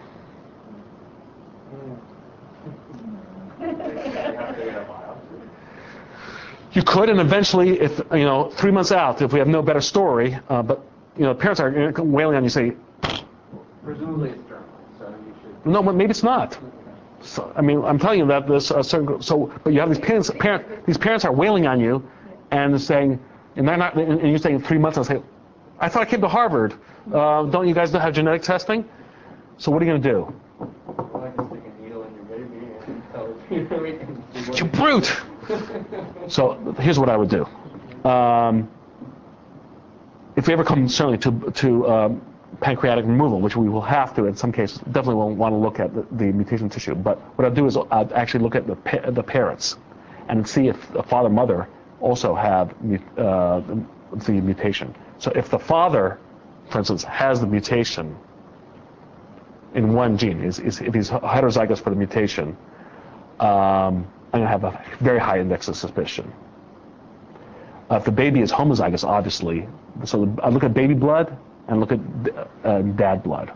You could, and eventually, if you know, three months out, if we have no better story, uh, but you know, parents are wailing on you, say,
Presumably it's germline, so you should.
no, but maybe it's not. So, I mean, I'm telling you that this a certain group. So, but you have these parents. Parent, these parents are wailing on you, and saying, and they're not. And you're saying three months. And I say, I thought I came to Harvard. Uh, don't you guys have genetic testing? So what are you going to do?
Well, I can stick a needle in your baby and tell it, you know, we can see what
You
it-
brute! So here's what I would do. Um, if we ever come certainly to to um, pancreatic removal, which we will have to in some cases, definitely will want to look at the, the mutation tissue. But what I'll do is I'll actually look at the pa- the parents and see if the father mother also have uh, the, the mutation. So if the father, for instance, has the mutation in one gene, is, is if he's heterozygous for the mutation, um, I'm going to have a very high index of suspicion. Uh, if the baby is homozygous, obviously, so I look at baby blood, and look at uh, dad blood.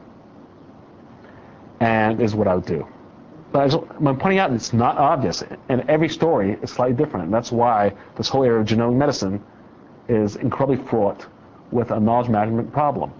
And this is what I would do. But I just, I'm pointing out it's not obvious, and every story is slightly different. And that's why this whole area of genomic medicine is incredibly fraught with a knowledge management problem.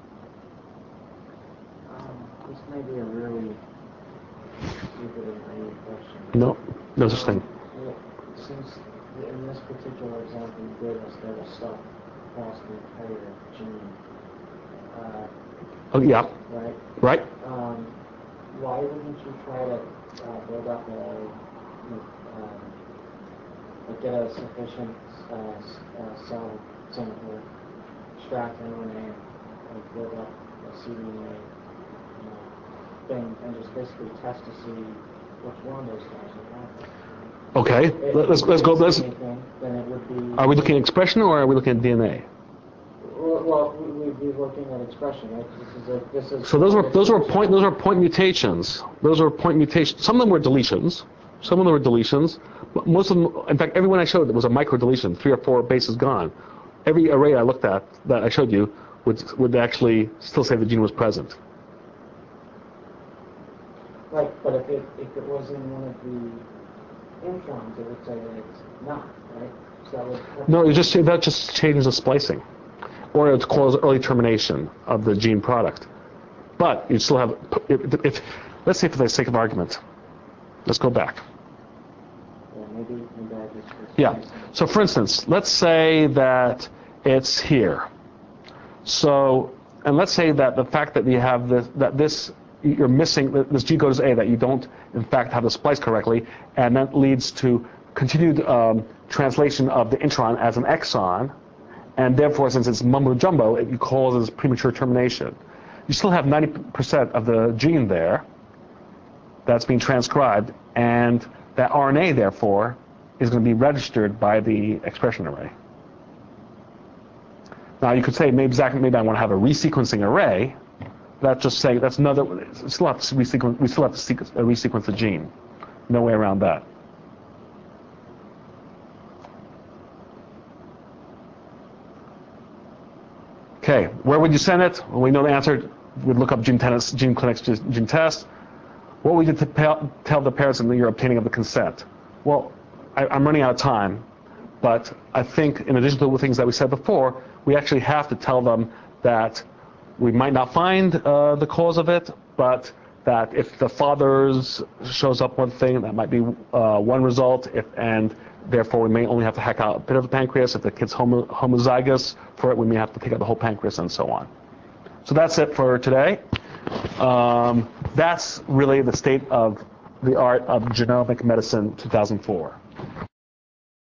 Um, this may be a really stupid and naive question.
No, no such thing.
Um, since in this particular example you gave us, there was stuff across the entire gene, uh,
Oh, yeah,
right?
right?
Um, why wouldn't you try to uh, build up a, you know, um, like get a sufficient uh, s- uh, cell sample, extract M R N A, and build up a C D N A you know, thing, and just basically test to see which one of those guys are happen?
Okay,
If
let's
you
let's go.
didn't
Let's.
see anything, then it would be.
Are we looking at expression or are we looking at D N A?
Well, well, we- we'd be looking at expression, right? 'Cause this is a, this is.
So those were those were point those were point mutations. Those were point mutations. Some of them were deletions. Some of them were deletions. But most of them, in fact, everyone I showed was a micro deletion. Three or four bases gone. Every array I looked at that I showed you would would actually still say the gene was present.
Right, but if it if it was in one of the introns, it would say that it's not, right? So that would.
No, it just that just changes the splicing, or it would cause early termination of the gene product. But you still have if, if let's say for the sake of argument, let's go back.
Yeah, maybe, maybe I just.
Yeah. So for instance, let's say that it's here. So, and let's say that the fact that you have this, that this, you're missing, this G goes A, that you don't, in fact, have the splice correctly, and that leads to continued um, translation of the intron as an exon, and therefore, since it's mumbo jumbo, it causes premature termination. You still have ninety percent of the gene there that's being transcribed, and that R N A, therefore, is going to be registered by the expression array. Now you could say maybe exactly maybe I want to have a resequencing array. That's just saying that's another. We still have to resequence. We still have to sequence, uh, resequence the gene. No way around that. Okay, where would you send it? Well, we know the answer. We'd look up gene tennis, gene clinics, gene test. What would you t- tell the parents in your obtaining of the consent? Well, I, I'm running out of time, but I think in addition to the things that we said before, we actually have to tell them that we might not find uh, the cause of it, but that if the father's shows up one thing, that might be uh, one result, if, and therefore we may only have to hack out a bit of the pancreas. If the kid's homo- homozygous for it, we may have to take out the whole pancreas and so on. So that's it for today. Um, that's really the state of the art of genomic medicine two thousand four.